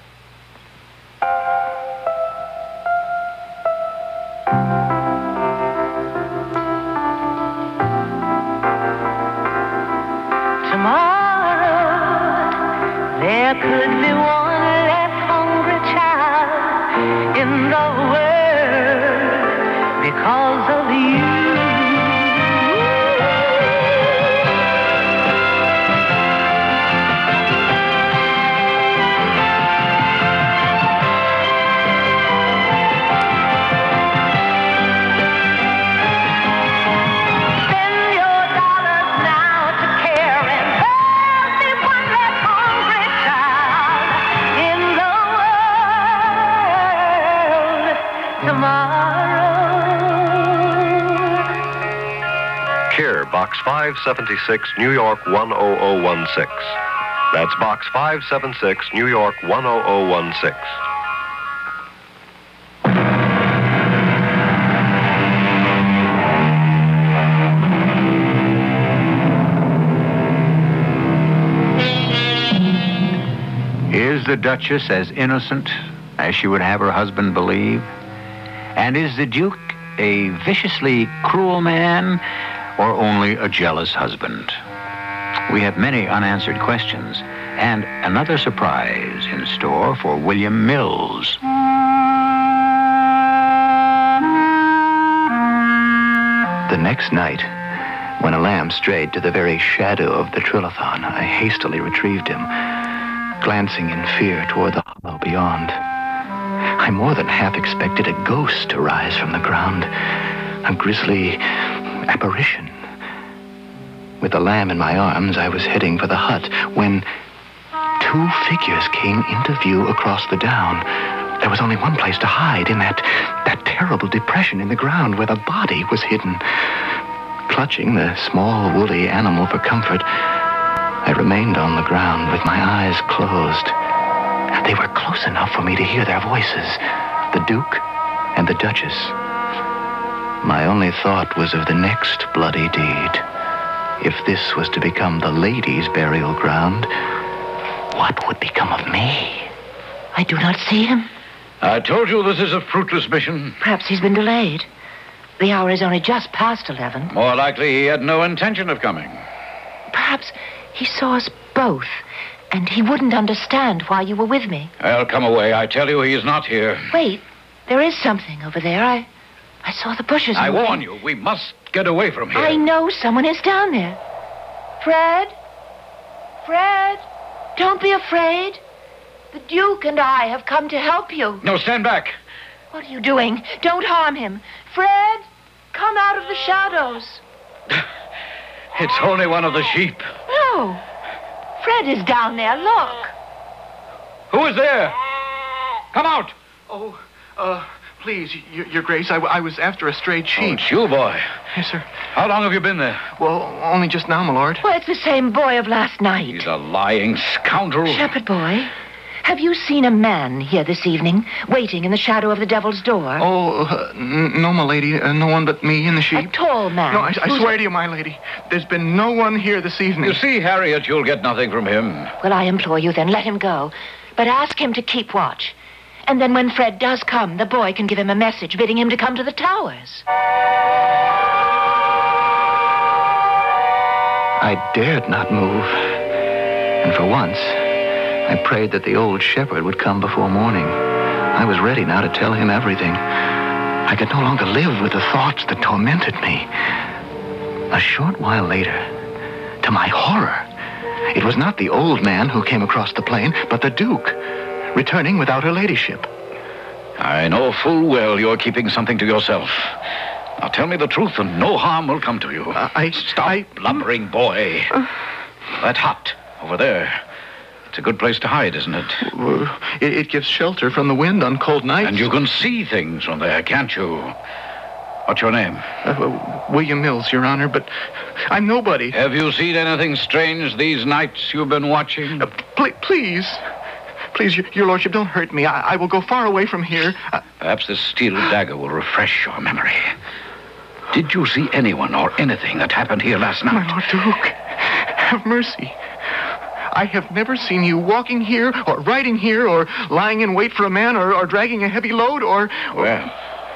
Tomorrow, there could be one less hungry child in the world because of you. Box five seventy-six, New York one oh oh one six. That's Box five seventy-six, New York one oh oh one six. Is the Duchess as innocent as she would have her husband believe? And is the Duke a viciously cruel man, or only a jealous husband? We have many unanswered questions, and another surprise in store for William Mills. The next night, when a lamb strayed to the very shadow of the Trilithon, I hastily retrieved him, glancing in fear toward the hollow beyond. I more than half expected a ghost to rise from the ground, a grisly apparition. With the lamb in my arms, I was heading for the hut when two figures came into view across the down. There was only one place to hide, in that, that terrible depression in the ground where the body was hidden. Clutching the small, woolly animal for comfort, I remained on the ground with my eyes closed. They were close enough for me to hear their voices, the Duke and the Duchess. My only thought was of the next bloody deed. If this was to become the ladies' burial ground, what would become of me? I do not see him. I told you this is a fruitless mission. Perhaps he's been delayed. The hour is only just past eleven. More likely he had no intention of coming. Perhaps he saw us both, and he wouldn't understand why you were with me. Well, come away. I tell you, he is not here. Wait, there is something over there. I, I saw the bushes. I moving. warn you, we must get away from here. I know someone is down there. Fred? Fred? Don't be afraid. The Duke and I have come to help you. No, stand back. What are you doing? Don't harm him. Fred, come out of the shadows. It's only one of the sheep. No. Fred is down there. Look. Who is there? Come out. Oh, uh, please, your, your Grace, I, I was after a strayed sheep. Oh, it's you, boy. Yes, sir. How long have you been there? Well, only just now, my lord. Well, it's the same boy of last night. He's a lying scoundrel. Shepherd boy, have you seen a man here this evening, waiting in the shadow of the Devil's Door? Oh, uh, n- no, my lady. Uh, no one but me and the sheep. A tall man. No, I, I who's swear a... to you, my lady, there's been no one here this evening. You see, Harriet, you'll get nothing from him. Well, I implore you then, let him go. But ask him to keep watch. And then when Fred does come, the boy can give him a message bidding him to come to the towers. I dared not move. And for once, I prayed that the old shepherd would come before morning. I was ready now to tell him everything. I could no longer live with the thoughts that tormented me. A short while later, to my horror, it was not the old man who came across the plain, but the Duke, returning without her ladyship. I know full well you're keeping something to yourself. Now tell me the truth and no harm will come to you. Uh, I... Stop I... blubbering, boy. Uh, that hut over there. It's a good place to hide, isn't it? Uh, it? It gives shelter from the wind on cold nights. And you can see things from there, can't you? What's your name? Uh, William Mills, Your Honor, but I'm nobody. Have you seen anything strange these nights you've been watching? Uh, pl- please. Please, your, your Lordship, don't hurt me. I, I will go far away from here. Uh, Perhaps this steel dagger will refresh your memory. Did you see anyone or anything that happened here last night? My Lord Duke, have mercy. I have never seen you walking here, or riding here, or lying in wait for a man, or, or dragging a heavy load, or... Well,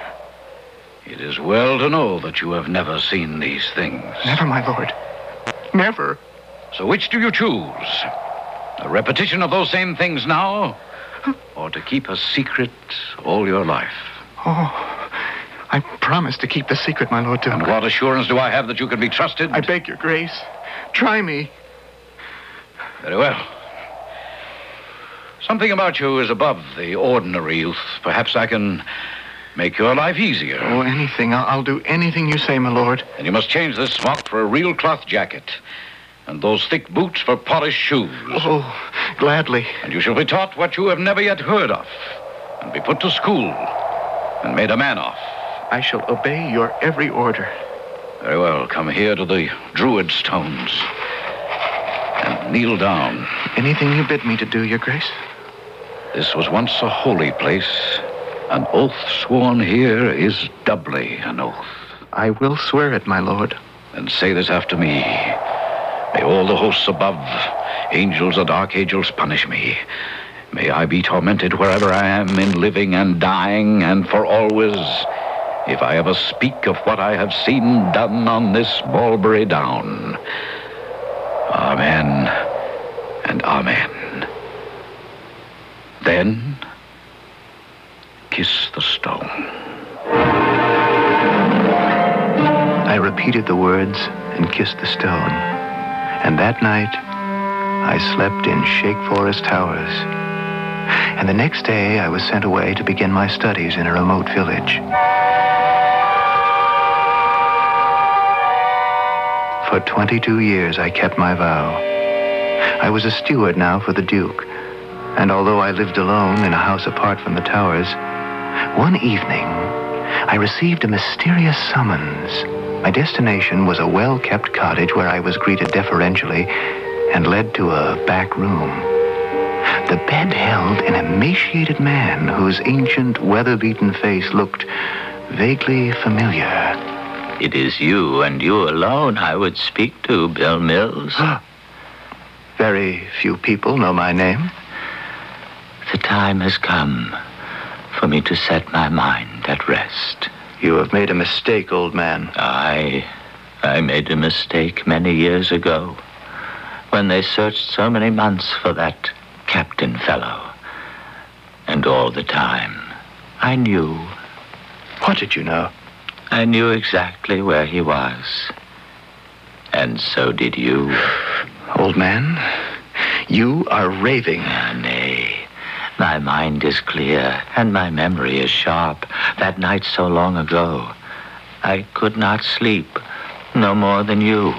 it is well to know that you have never seen these things. Never, my lord. Never. So which do you choose? A repetition of those same things now? Or to keep a secret all your life? Oh, I promise to keep the secret, my Lord Duke. And what assurance do I have that you can be trusted? I beg your grace. Try me. Very well. Something about you is above the ordinary youth. Perhaps I can make your life easier. Oh, anything. I'll, I'll do anything you say, my lord. And you must change this smock for a real cloth jacket. And those thick boots for polished shoes. Oh, gladly. And you shall be taught what you have never yet heard of. And be put to school. And made a man of. I shall obey your every order. Very well. Come here to the Druid Stones. And kneel down. Anything you bid me to do, your grace. This was once a holy place. An oath sworn here is doubly an oath. I will swear it, my lord. Then say this after me. May all the hosts above, angels and archangels, punish me. May I be tormented wherever I am in living and dying and for always, if I ever speak of what I have seen done on this Mulberry Down. Amen and amen. Then, kiss the stone. I repeated the words and kissed the stone. And that night, I slept in Shake Forest Towers. And the next day, I was sent away to begin my studies in a remote village. For twenty-two years, I kept my vow. I was a steward now for the Duke. And although I lived alone in a house apart from the towers, one evening, I received a mysterious summons. My destination was a well-kept cottage where I was greeted deferentially and led to a back room. The bed held an emaciated man whose ancient, weather-beaten face looked vaguely familiar. It is you and you alone I would speak to, Bill Mills. Very few people know my name. The time has come for me to set my mind at rest. You have made a mistake, old man. I... I made a mistake many years ago when they searched so many months for that captain fellow. And all the time, I knew. What did you know? I knew exactly where he was. And so did you. Old man, you are raving. Ah, nay. My mind is clear, and my memory is sharp. That night so long ago, I could not sleep, no more than you.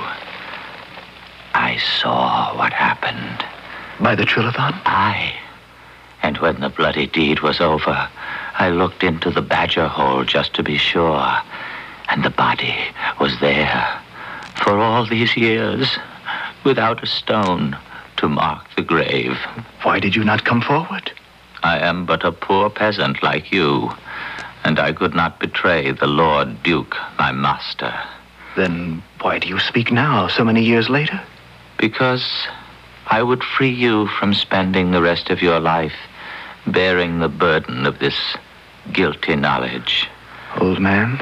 I saw what happened. By the Trilithon? Aye. And when the bloody deed was over, I looked into the badger hole just to be sure. And the body was there for all these years, without a stone to mark the grave. Why did you not come forward? I am but a poor peasant like you, and I could not betray the Lord Duke, my master. Then why do you speak now, so many years later? Because I would free you from spending the rest of your life bearing the burden of this guilty knowledge. Old man,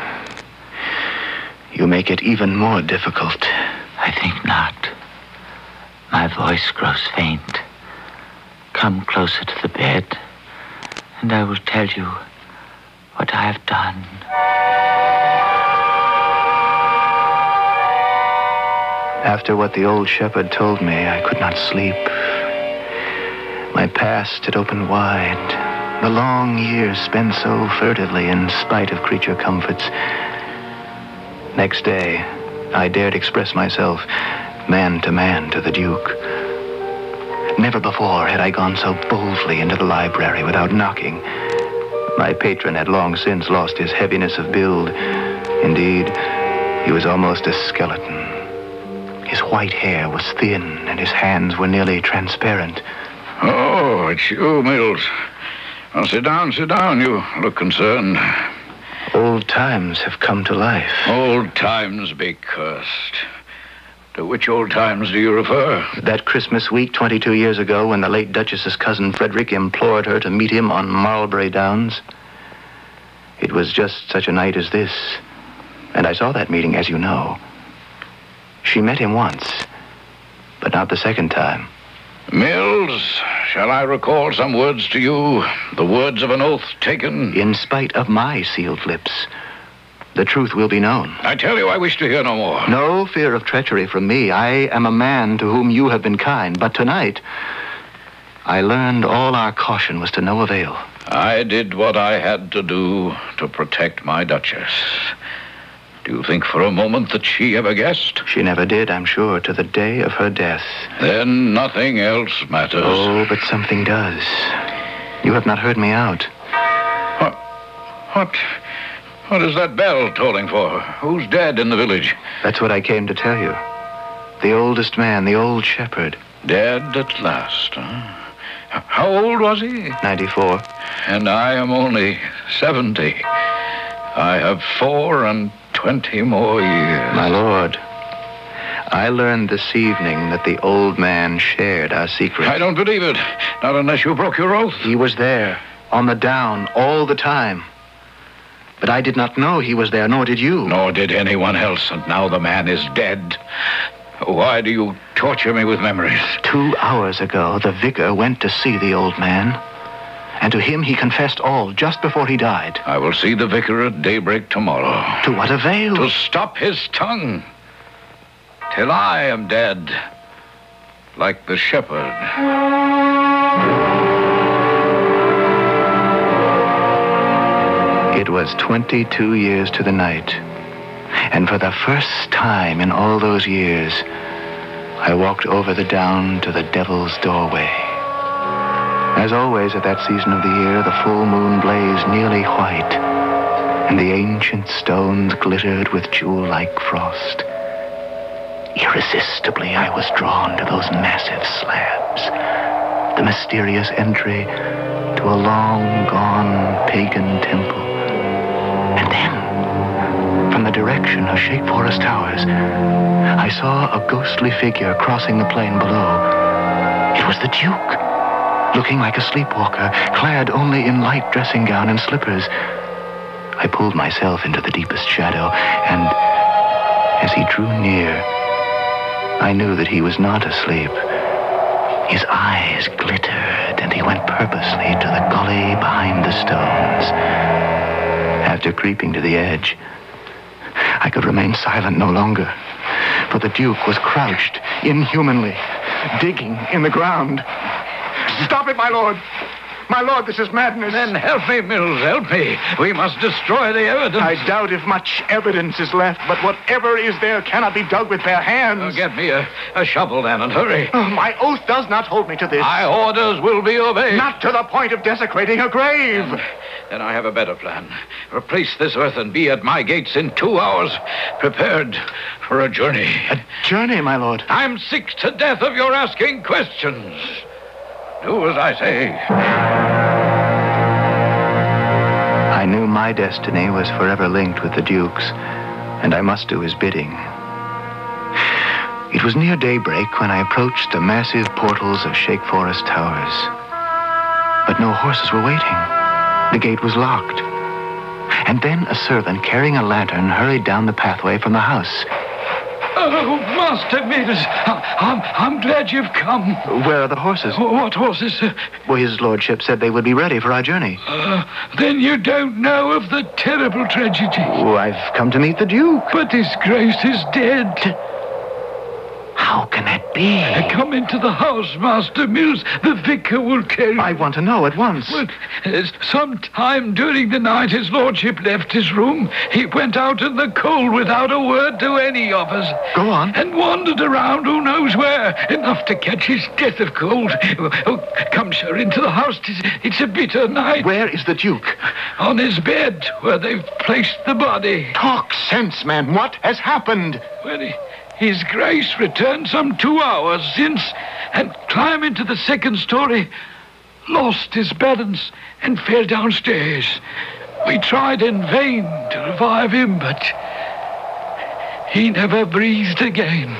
you make it even more difficult. I think not. My voice grows faint. Come closer to the bed, and I will tell you what I have done. After what the old shepherd told me, I could not sleep. My past had opened wide. The long years spent so furtively in spite of creature comforts. Next day, I dared express myself man to man to the Duke. Never before had I gone so boldly into the library without knocking. My patron had long since lost his heaviness of build. Indeed, he was almost a skeleton. His white hair was thin, and his hands were nearly transparent. Oh, it's you, Mills. Well, sit down, sit down. You look concerned. Old times have come to life. Old times be cursed. To which old times do you refer? That Christmas week twenty-two years ago when the late Duchess's cousin Frederick implored her to meet him on Marlbury Downs. It was just such a night as this. And I saw that meeting, as you know. She met him once, but not the second time. Mills, shall I recall some words to you? The words of an oath taken? In spite of my sealed lips, the truth will be known. I tell you, I wish to hear no more. No fear of treachery from me. I am a man to whom you have been kind. But tonight, I learned all our caution was to no avail. I did what I had to do to protect my Duchess. Do you think for a moment that she ever guessed? She never did, I'm sure, to the day of her death. Then nothing else matters. Oh, but something does. You have not heard me out. What? What? What is that bell tolling for? Who's dead in the village? That's what I came to tell you. The oldest man, the old shepherd. Dead at last, huh? How old was he? Ninety-four. And I am only seventy. I have four and twenty more years. My lord, I learned this evening that the old man shared our secret. I don't believe it. Not unless you broke your oath. He was there, on the down, all the time. But I did not know he was there, nor did you. Nor did anyone else, and now the man is dead. Why do you torture me with memories? Two hours ago, the vicar went to see the old man. And to him he confessed all just before he died. I will see the vicar at daybreak tomorrow. To what avail? To stop his tongue. Till I am dead. Like the shepherd. It was twenty-two years to the night. And for the first time in all those years, I walked over the down to the Devil's Doorway. As always at that season of the year, the full moon blazed nearly white, and the ancient stones glittered with jewel-like frost. Irresistibly, I was drawn to those massive slabs, the mysterious entry to a long-gone pagan temple. And then, from the direction of Shake Forest Towers, I saw a ghostly figure crossing the plain below. It was the Duke, looking like a sleepwalker, clad only in light dressing gown and slippers. I pulled myself into the deepest shadow, and as he drew near, I knew that he was not asleep. His eyes glittered, and he went purposely to the gully behind the stones. After creeping to the edge, I could remain silent no longer, for the Duke was crouched inhumanly, digging in the ground. Stop it, my lord. My lord, this is madness. Then help me, Mills, help me. We must destroy the evidence. I doubt if much evidence is left, but whatever is there cannot be dug with bare hands. Oh, get me a, a shovel, then, and hurry. Oh, my oath does not hold me to this. My orders will be obeyed. Not to the point of desecrating a grave. Then, then I have a better plan. Replace this earth and be at my gates in two hours, prepared for a journey. A journey, my lord? I'm sick to death of your asking questions. Do as I say. I knew my destiny was forever linked with the Duke's, and I must do his bidding. It was near daybreak when I approached the massive portals of Shake Forest Towers. But no horses were waiting. The gate was locked. And then a servant carrying a lantern hurried down the pathway from the house. Oh, Master Mills, I'm, I'm glad you've come. Where are the horses? What horses? Well, his lordship said they would be ready for our journey. Uh, then you don't know of the terrible tragedy. Oh, I've come to meet the Duke. But his grace is dead. How How can that be? Come into the house, Master Mills. The vicar will carry you. I want to know at once. Well, uh, sometime during the night, his lordship left his room. He went out in the cold without a word to any of us. Go on. And wandered around who knows where, enough to catch his death of cold. Oh, come, sir, into the house. It's, it's a bitter night. Where is the Duke? On his bed, where they've placed the body. Talk sense, man. What has happened? Well, he, His Grace returned some two hours since and climbed into the second story, lost his balance, and fell downstairs. We tried in vain to revive him, but he never breathed again.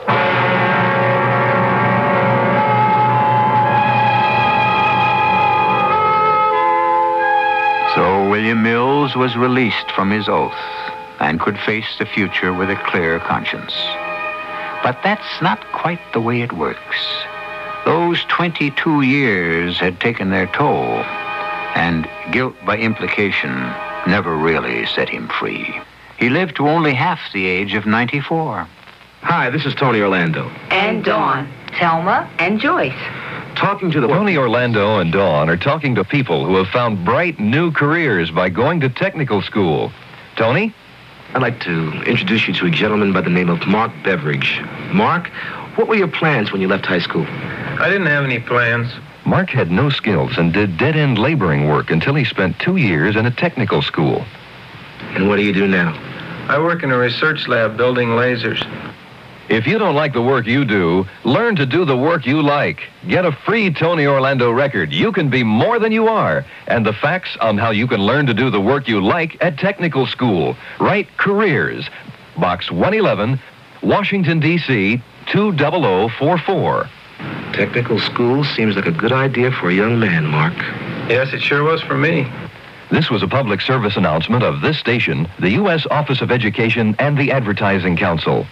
So William Mills was released from his oath and could face the future with a clear conscience. But that's not quite the way it works. Those twenty-two years had taken their toll, and guilt by implication never really set him free. He lived to only half the age of ninety-four. Hi, this is Tony Orlando. And Dawn, Thelma, and Joyce. Talking to the... Tony Orlando and Dawn are talking to people who have found bright new careers by going to technical school. Tony? I'd like to introduce you to a gentleman by the name of Mark Beveridge. Mark, what were your plans when you left high school? I didn't have any plans. Mark had no skills and did dead-end laboring work until he spent two years in a technical school. And what do you do now? I work in a research lab building lasers. If you don't like the work you do, learn to do the work you like. Get a free Tony Orlando record. You can be more than you are. And the facts on how you can learn to do the work you like at technical school. Write Careers, Box one eleven, Washington, D C two zero zero four four. Technical school seems like a good idea for a young man, Mark. Yes, it sure was for me. This was a public service announcement of this station, the U S Office of Education, and the Advertising Council.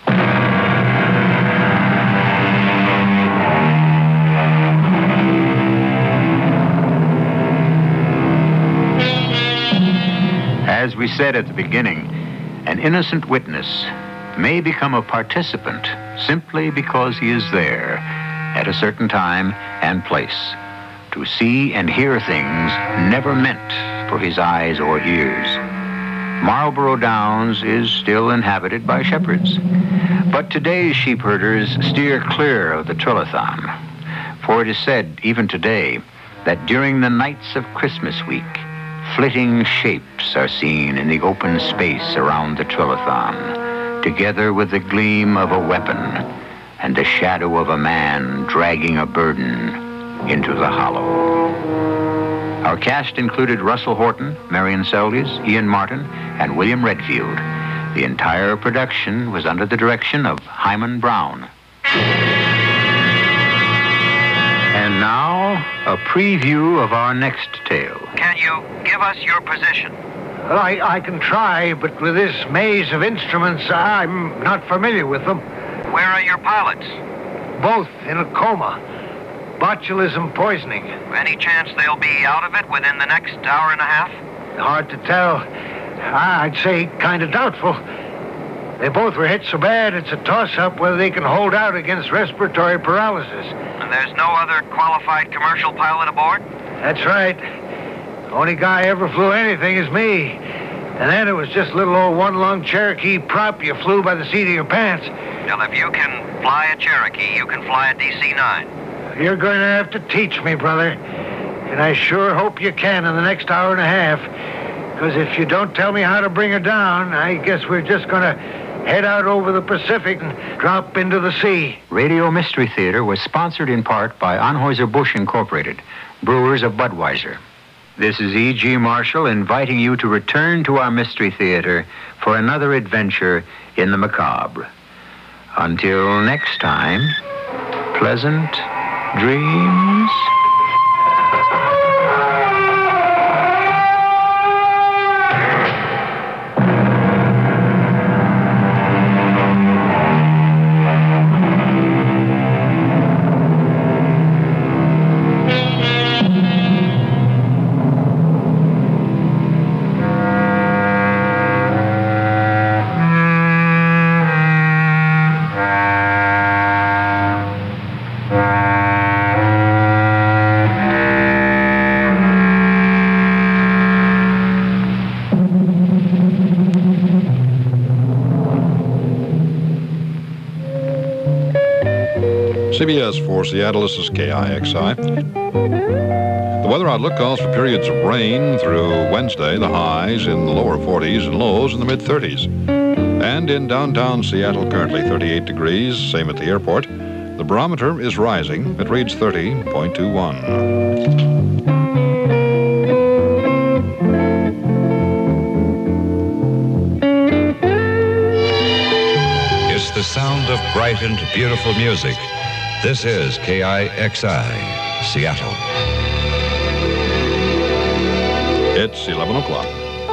As we said at the beginning, an innocent witness may become a participant simply because he is there at a certain time and place to see and hear things never meant for his eyes or ears. Marlborough Downs is still inhabited by shepherds, but today's sheep herders steer clear of the Trillathon, for it is said even today that during the nights of Christmas week, flitting shapes are seen in the open space around the Trillathon, together with the gleam of a weapon and the shadow of a man dragging a burden into the hollow. Our cast included Russell Horton, Marion Seldes, Ian Martin, and William Redfield. The entire production was under the direction of Hyman Brown. And now, a preview of our next tale. Can you give us your position? Well, I, I can try, but with this maze of instruments, I'm not familiar with them. Where are your pilots? Both in a coma. Botulism poisoning. Any chance they'll be out of it within the next hour and a half? Hard to tell. I'd say kind of doubtful. They both were hit so bad it's a toss-up whether they can hold out against respiratory paralysis. And there's no other qualified commercial pilot aboard? That's right. The only guy ever flew anything is me. And then it was just a little old one-lung Cherokee prop you flew by the seat of your pants. Well, if you can fly a Cherokee, you can fly a D C nine. You're going to have to teach me, brother. And I sure hope you can in the next hour and a half. Because if you don't tell me how to bring her down, I guess we're just going to head out over the Pacific and drop into the sea. Radio Mystery Theater was sponsored in part by Anheuser-Busch Incorporated, brewers of Budweiser. This is E G. Marshall inviting you to return to our Mystery Theater for another adventure in the macabre. Until next time, pleasant dreams. C B S for Seattle, this is K I X I. The weather outlook calls for periods of rain through Wednesday, the highs in the lower forties and lows in the mid-thirties. And in downtown Seattle, currently thirty-eight degrees, same at the airport. The barometer is rising. It reads thirty point two one. It's the sound of bright and beautiful music. This is K I X I, Seattle. It's eleven o'clock.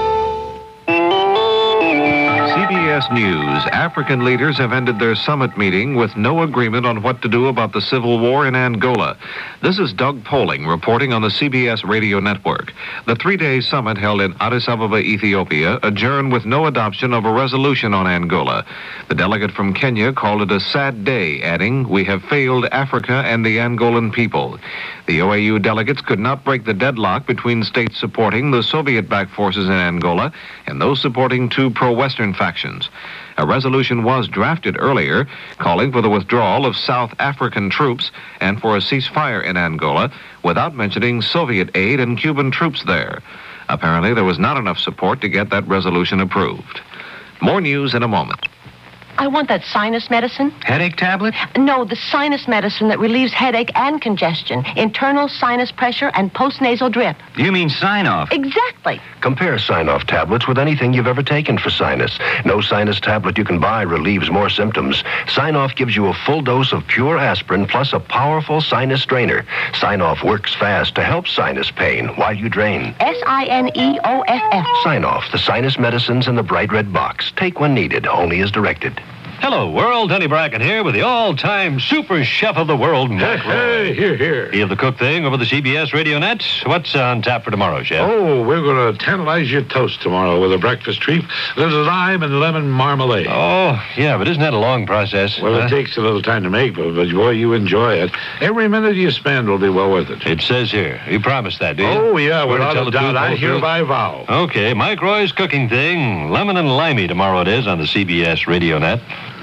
C B S News, African leaders have ended their summit meeting with no agreement on what to do about the civil war in Angola. This is Doug Poling reporting on the C B S radio network. The three-day summit held in Addis Ababa, Ethiopia, adjourned with no adoption of a resolution on Angola. The delegate from Kenya called it a sad day, adding, "We have failed Africa and the Angolan people." The O A U delegates could not break the deadlock between states supporting the Soviet-backed forces in Angola and those supporting two pro-Western factions. A resolution was drafted earlier calling for the withdrawal of South African troops and for a ceasefire in Angola without mentioning Soviet aid and Cuban troops there. Apparently, there was not enough support to get that resolution approved. More news in a moment. I want that sinus medicine. Headache tablet? No, the sinus medicine that relieves headache and congestion, internal sinus pressure, and postnasal drip. You mean Sign-Off? Exactly. Compare Sign-Off tablets with anything you've ever taken for sinus. No sinus tablet you can buy relieves more symptoms. Sign-Off gives you a full dose of pure aspirin plus a powerful sinus strainer. Sign-Off works fast to help sinus pain while you drain. S I N E O F F. Sign-Off, the sinus medicines in the bright red box. Take when needed, only as directed. Hello, world. Denny Bracken here with the all-time super chef of the world, Mark Hey, hey, here, here. You have the cook thing over the C B S radio net. What's on tap for tomorrow, Chef? Oh, we're going to tantalize your toast tomorrow with a breakfast treat. There's lime and lemon marmalade. Oh, yeah, but isn't that a long process? Well, huh? it takes a little time to make, but, but boy, you enjoy it. Every minute you spend will be well worth it. It says here. You promised that, do you? Oh, yeah, Swear to without tell a the doubt. truth, I whole truth? hereby vow. Okay, Mike Roy's cooking thing. Lemon and limey tomorrow it is on the C B S radio net.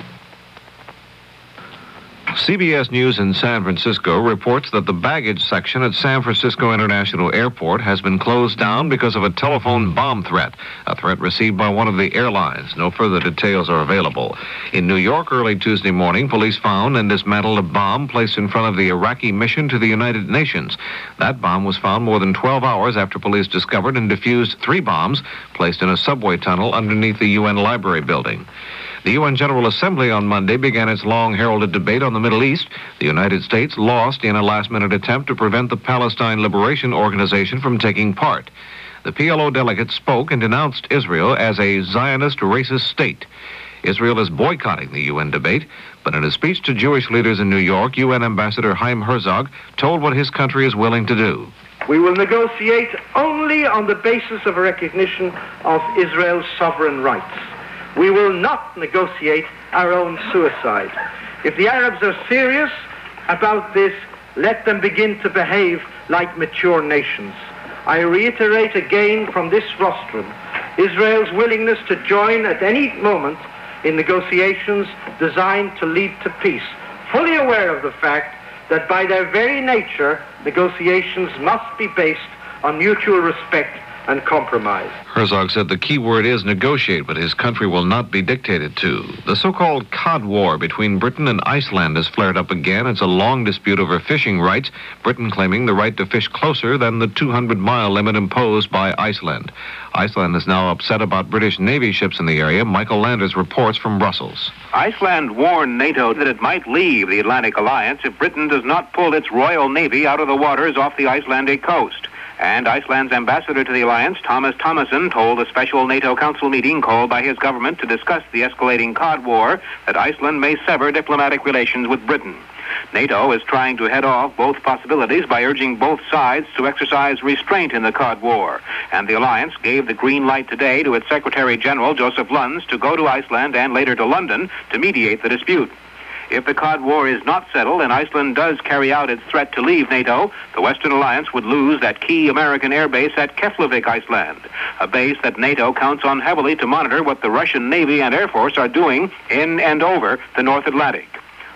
C B S News in San Francisco reports that the baggage section at San Francisco International Airport has been closed down because of a telephone bomb threat, a threat received by one of the airlines. No further details are available. In New York early Tuesday morning, police found and dismantled a bomb placed in front of the Iraqi mission to the United Nations. That bomb was found more than twelve hours after police discovered and defused three bombs placed in a subway tunnel underneath the U N Library building. The U N General Assembly on Monday began its long-heralded debate on the Middle East. The United States lost in a last-minute attempt to prevent the Palestine Liberation Organization from taking part. The P L O delegates spoke and denounced Israel as a Zionist racist state. Israel is boycotting the U N debate, but in a speech to Jewish leaders in New York, U N Ambassador Chaim Herzog told what his country is willing to do. We will negotiate only on the basis of a recognition of Israel's sovereign rights. We will not negotiate our own suicide. If the Arabs are serious about this, let them begin to behave like mature nations. I reiterate again from this rostrum Israel's willingness to join at any moment in negotiations designed to lead to peace, fully aware of the fact that by their very nature, negotiations must be based on mutual respect and compromise. Herzog said the key word is negotiate, but his country will not be dictated to. The so-called Cod War between Britain and Iceland has flared up again. It's a long dispute over fishing rights, Britain claiming the right to fish closer than the two hundred mile limit imposed by Iceland. Iceland is now upset about British Navy ships in the area. Michael Landers reports from Brussels. Iceland warned NATO that it might leave the Atlantic Alliance if Britain does not pull its Royal Navy out of the waters off the Icelandic coast. And Iceland's ambassador to the alliance, Thomas Thomasson, told a special NATO council meeting called by his government to discuss the escalating Cod War that Iceland may sever diplomatic relations with Britain. NATO is trying to head off both possibilities by urging both sides to exercise restraint in the Cod War. And the alliance gave the green light today to its Secretary General, Joseph Luns, to go to Iceland and later to London to mediate the dispute. If the Cod War is not settled and Iceland does carry out its threat to leave NATO, the Western Alliance would lose that key American air base at Keflavik, Iceland, a base that NATO counts on heavily to monitor what the Russian Navy and Air Force are doing in and over the North Atlantic.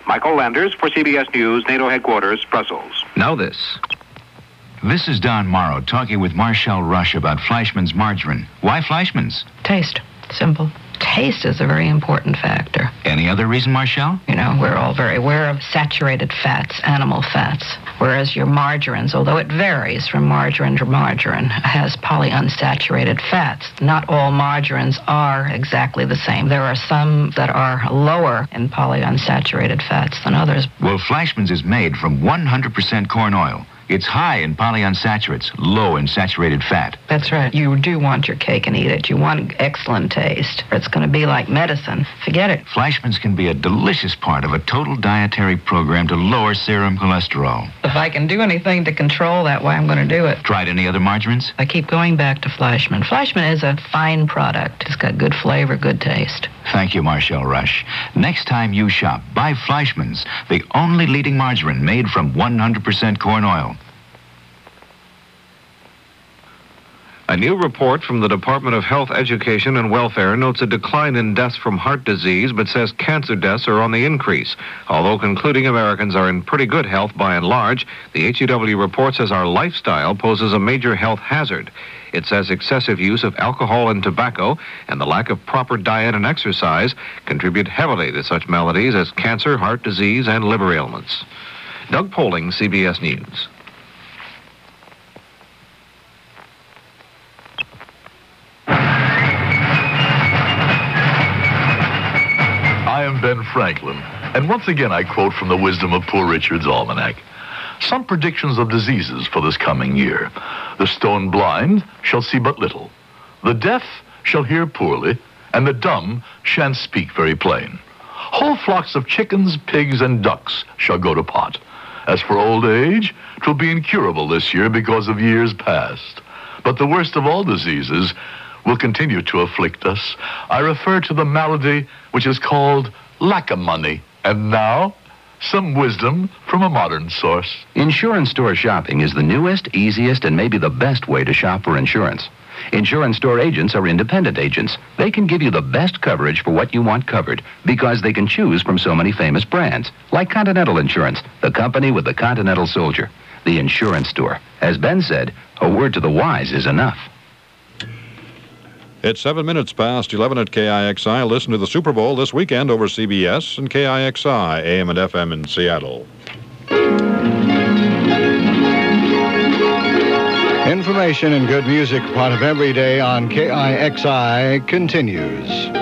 Michael Landers for C B S News, NATO headquarters, Brussels. Now this. This is Don Morrow talking with Marshall Rush about Fleischmann's margarine. Why Fleischmann's? Taste. Simple. Taste is a very important factor. Any other reason, Marshall? You know, we're all very aware of saturated fats, animal fats, whereas your margarines, although it varies from margarine to margarine, has polyunsaturated fats. Not all margarines are exactly the same. There are some that are lower in polyunsaturated fats than others. Well, Fleischmann's is made from one hundred percent corn oil. It's high in polyunsaturates, low in saturated fat. That's right. You do want your cake and eat it. You want excellent taste. It's going to be like medicine. Forget it. Fleischmann's can be a delicious part of a total dietary program to lower serum cholesterol. If I can do anything to control that, why I'm going to do it. Tried any other margarines? I keep going back to Fleischmann. Fleischmann is a fine product. It's got good flavor, good taste. Thank you, Marshall Rush. Next time you shop, buy Fleischmann's, the only leading margarine made from one hundred percent corn oil. A new report from the Department of Health, Education, and Welfare notes a decline in deaths from heart disease, but says cancer deaths are on the increase. Although concluding Americans are in pretty good health by and large, the H E W report says our lifestyle poses a major health hazard. It says excessive use of alcohol and tobacco and the lack of proper diet and exercise contribute heavily to such maladies as cancer, heart disease, and liver ailments. Doug Poling, C B S News. I am Ben Franklin, and once again I quote from the wisdom of Poor Richard's Almanac. Some predictions of diseases for this coming year. The stone blind shall see but little. The deaf shall hear poorly, and the dumb shan't speak very plain. Whole flocks of chickens, pigs, and ducks shall go to pot. As for old age, 'twill be incurable this year because of years past. But the worst of all diseases will continue to afflict us. I refer to the malady which is called lack of money. And now, some wisdom from a modern source. Insurance store shopping is the newest, easiest, and maybe the best way to shop for insurance. Insurance store agents are independent agents. They can give you the best coverage for what you want covered because they can choose from so many famous brands, like Continental Insurance, the company with the Continental Soldier. The insurance store. As Ben said, a word to the wise is enough. It's seven minutes past eleven at K I X I. Listen to the Super Bowl this weekend over C B S and K I X I, A M and F M in Seattle. Information and good music, part of every day on K I X I, continues.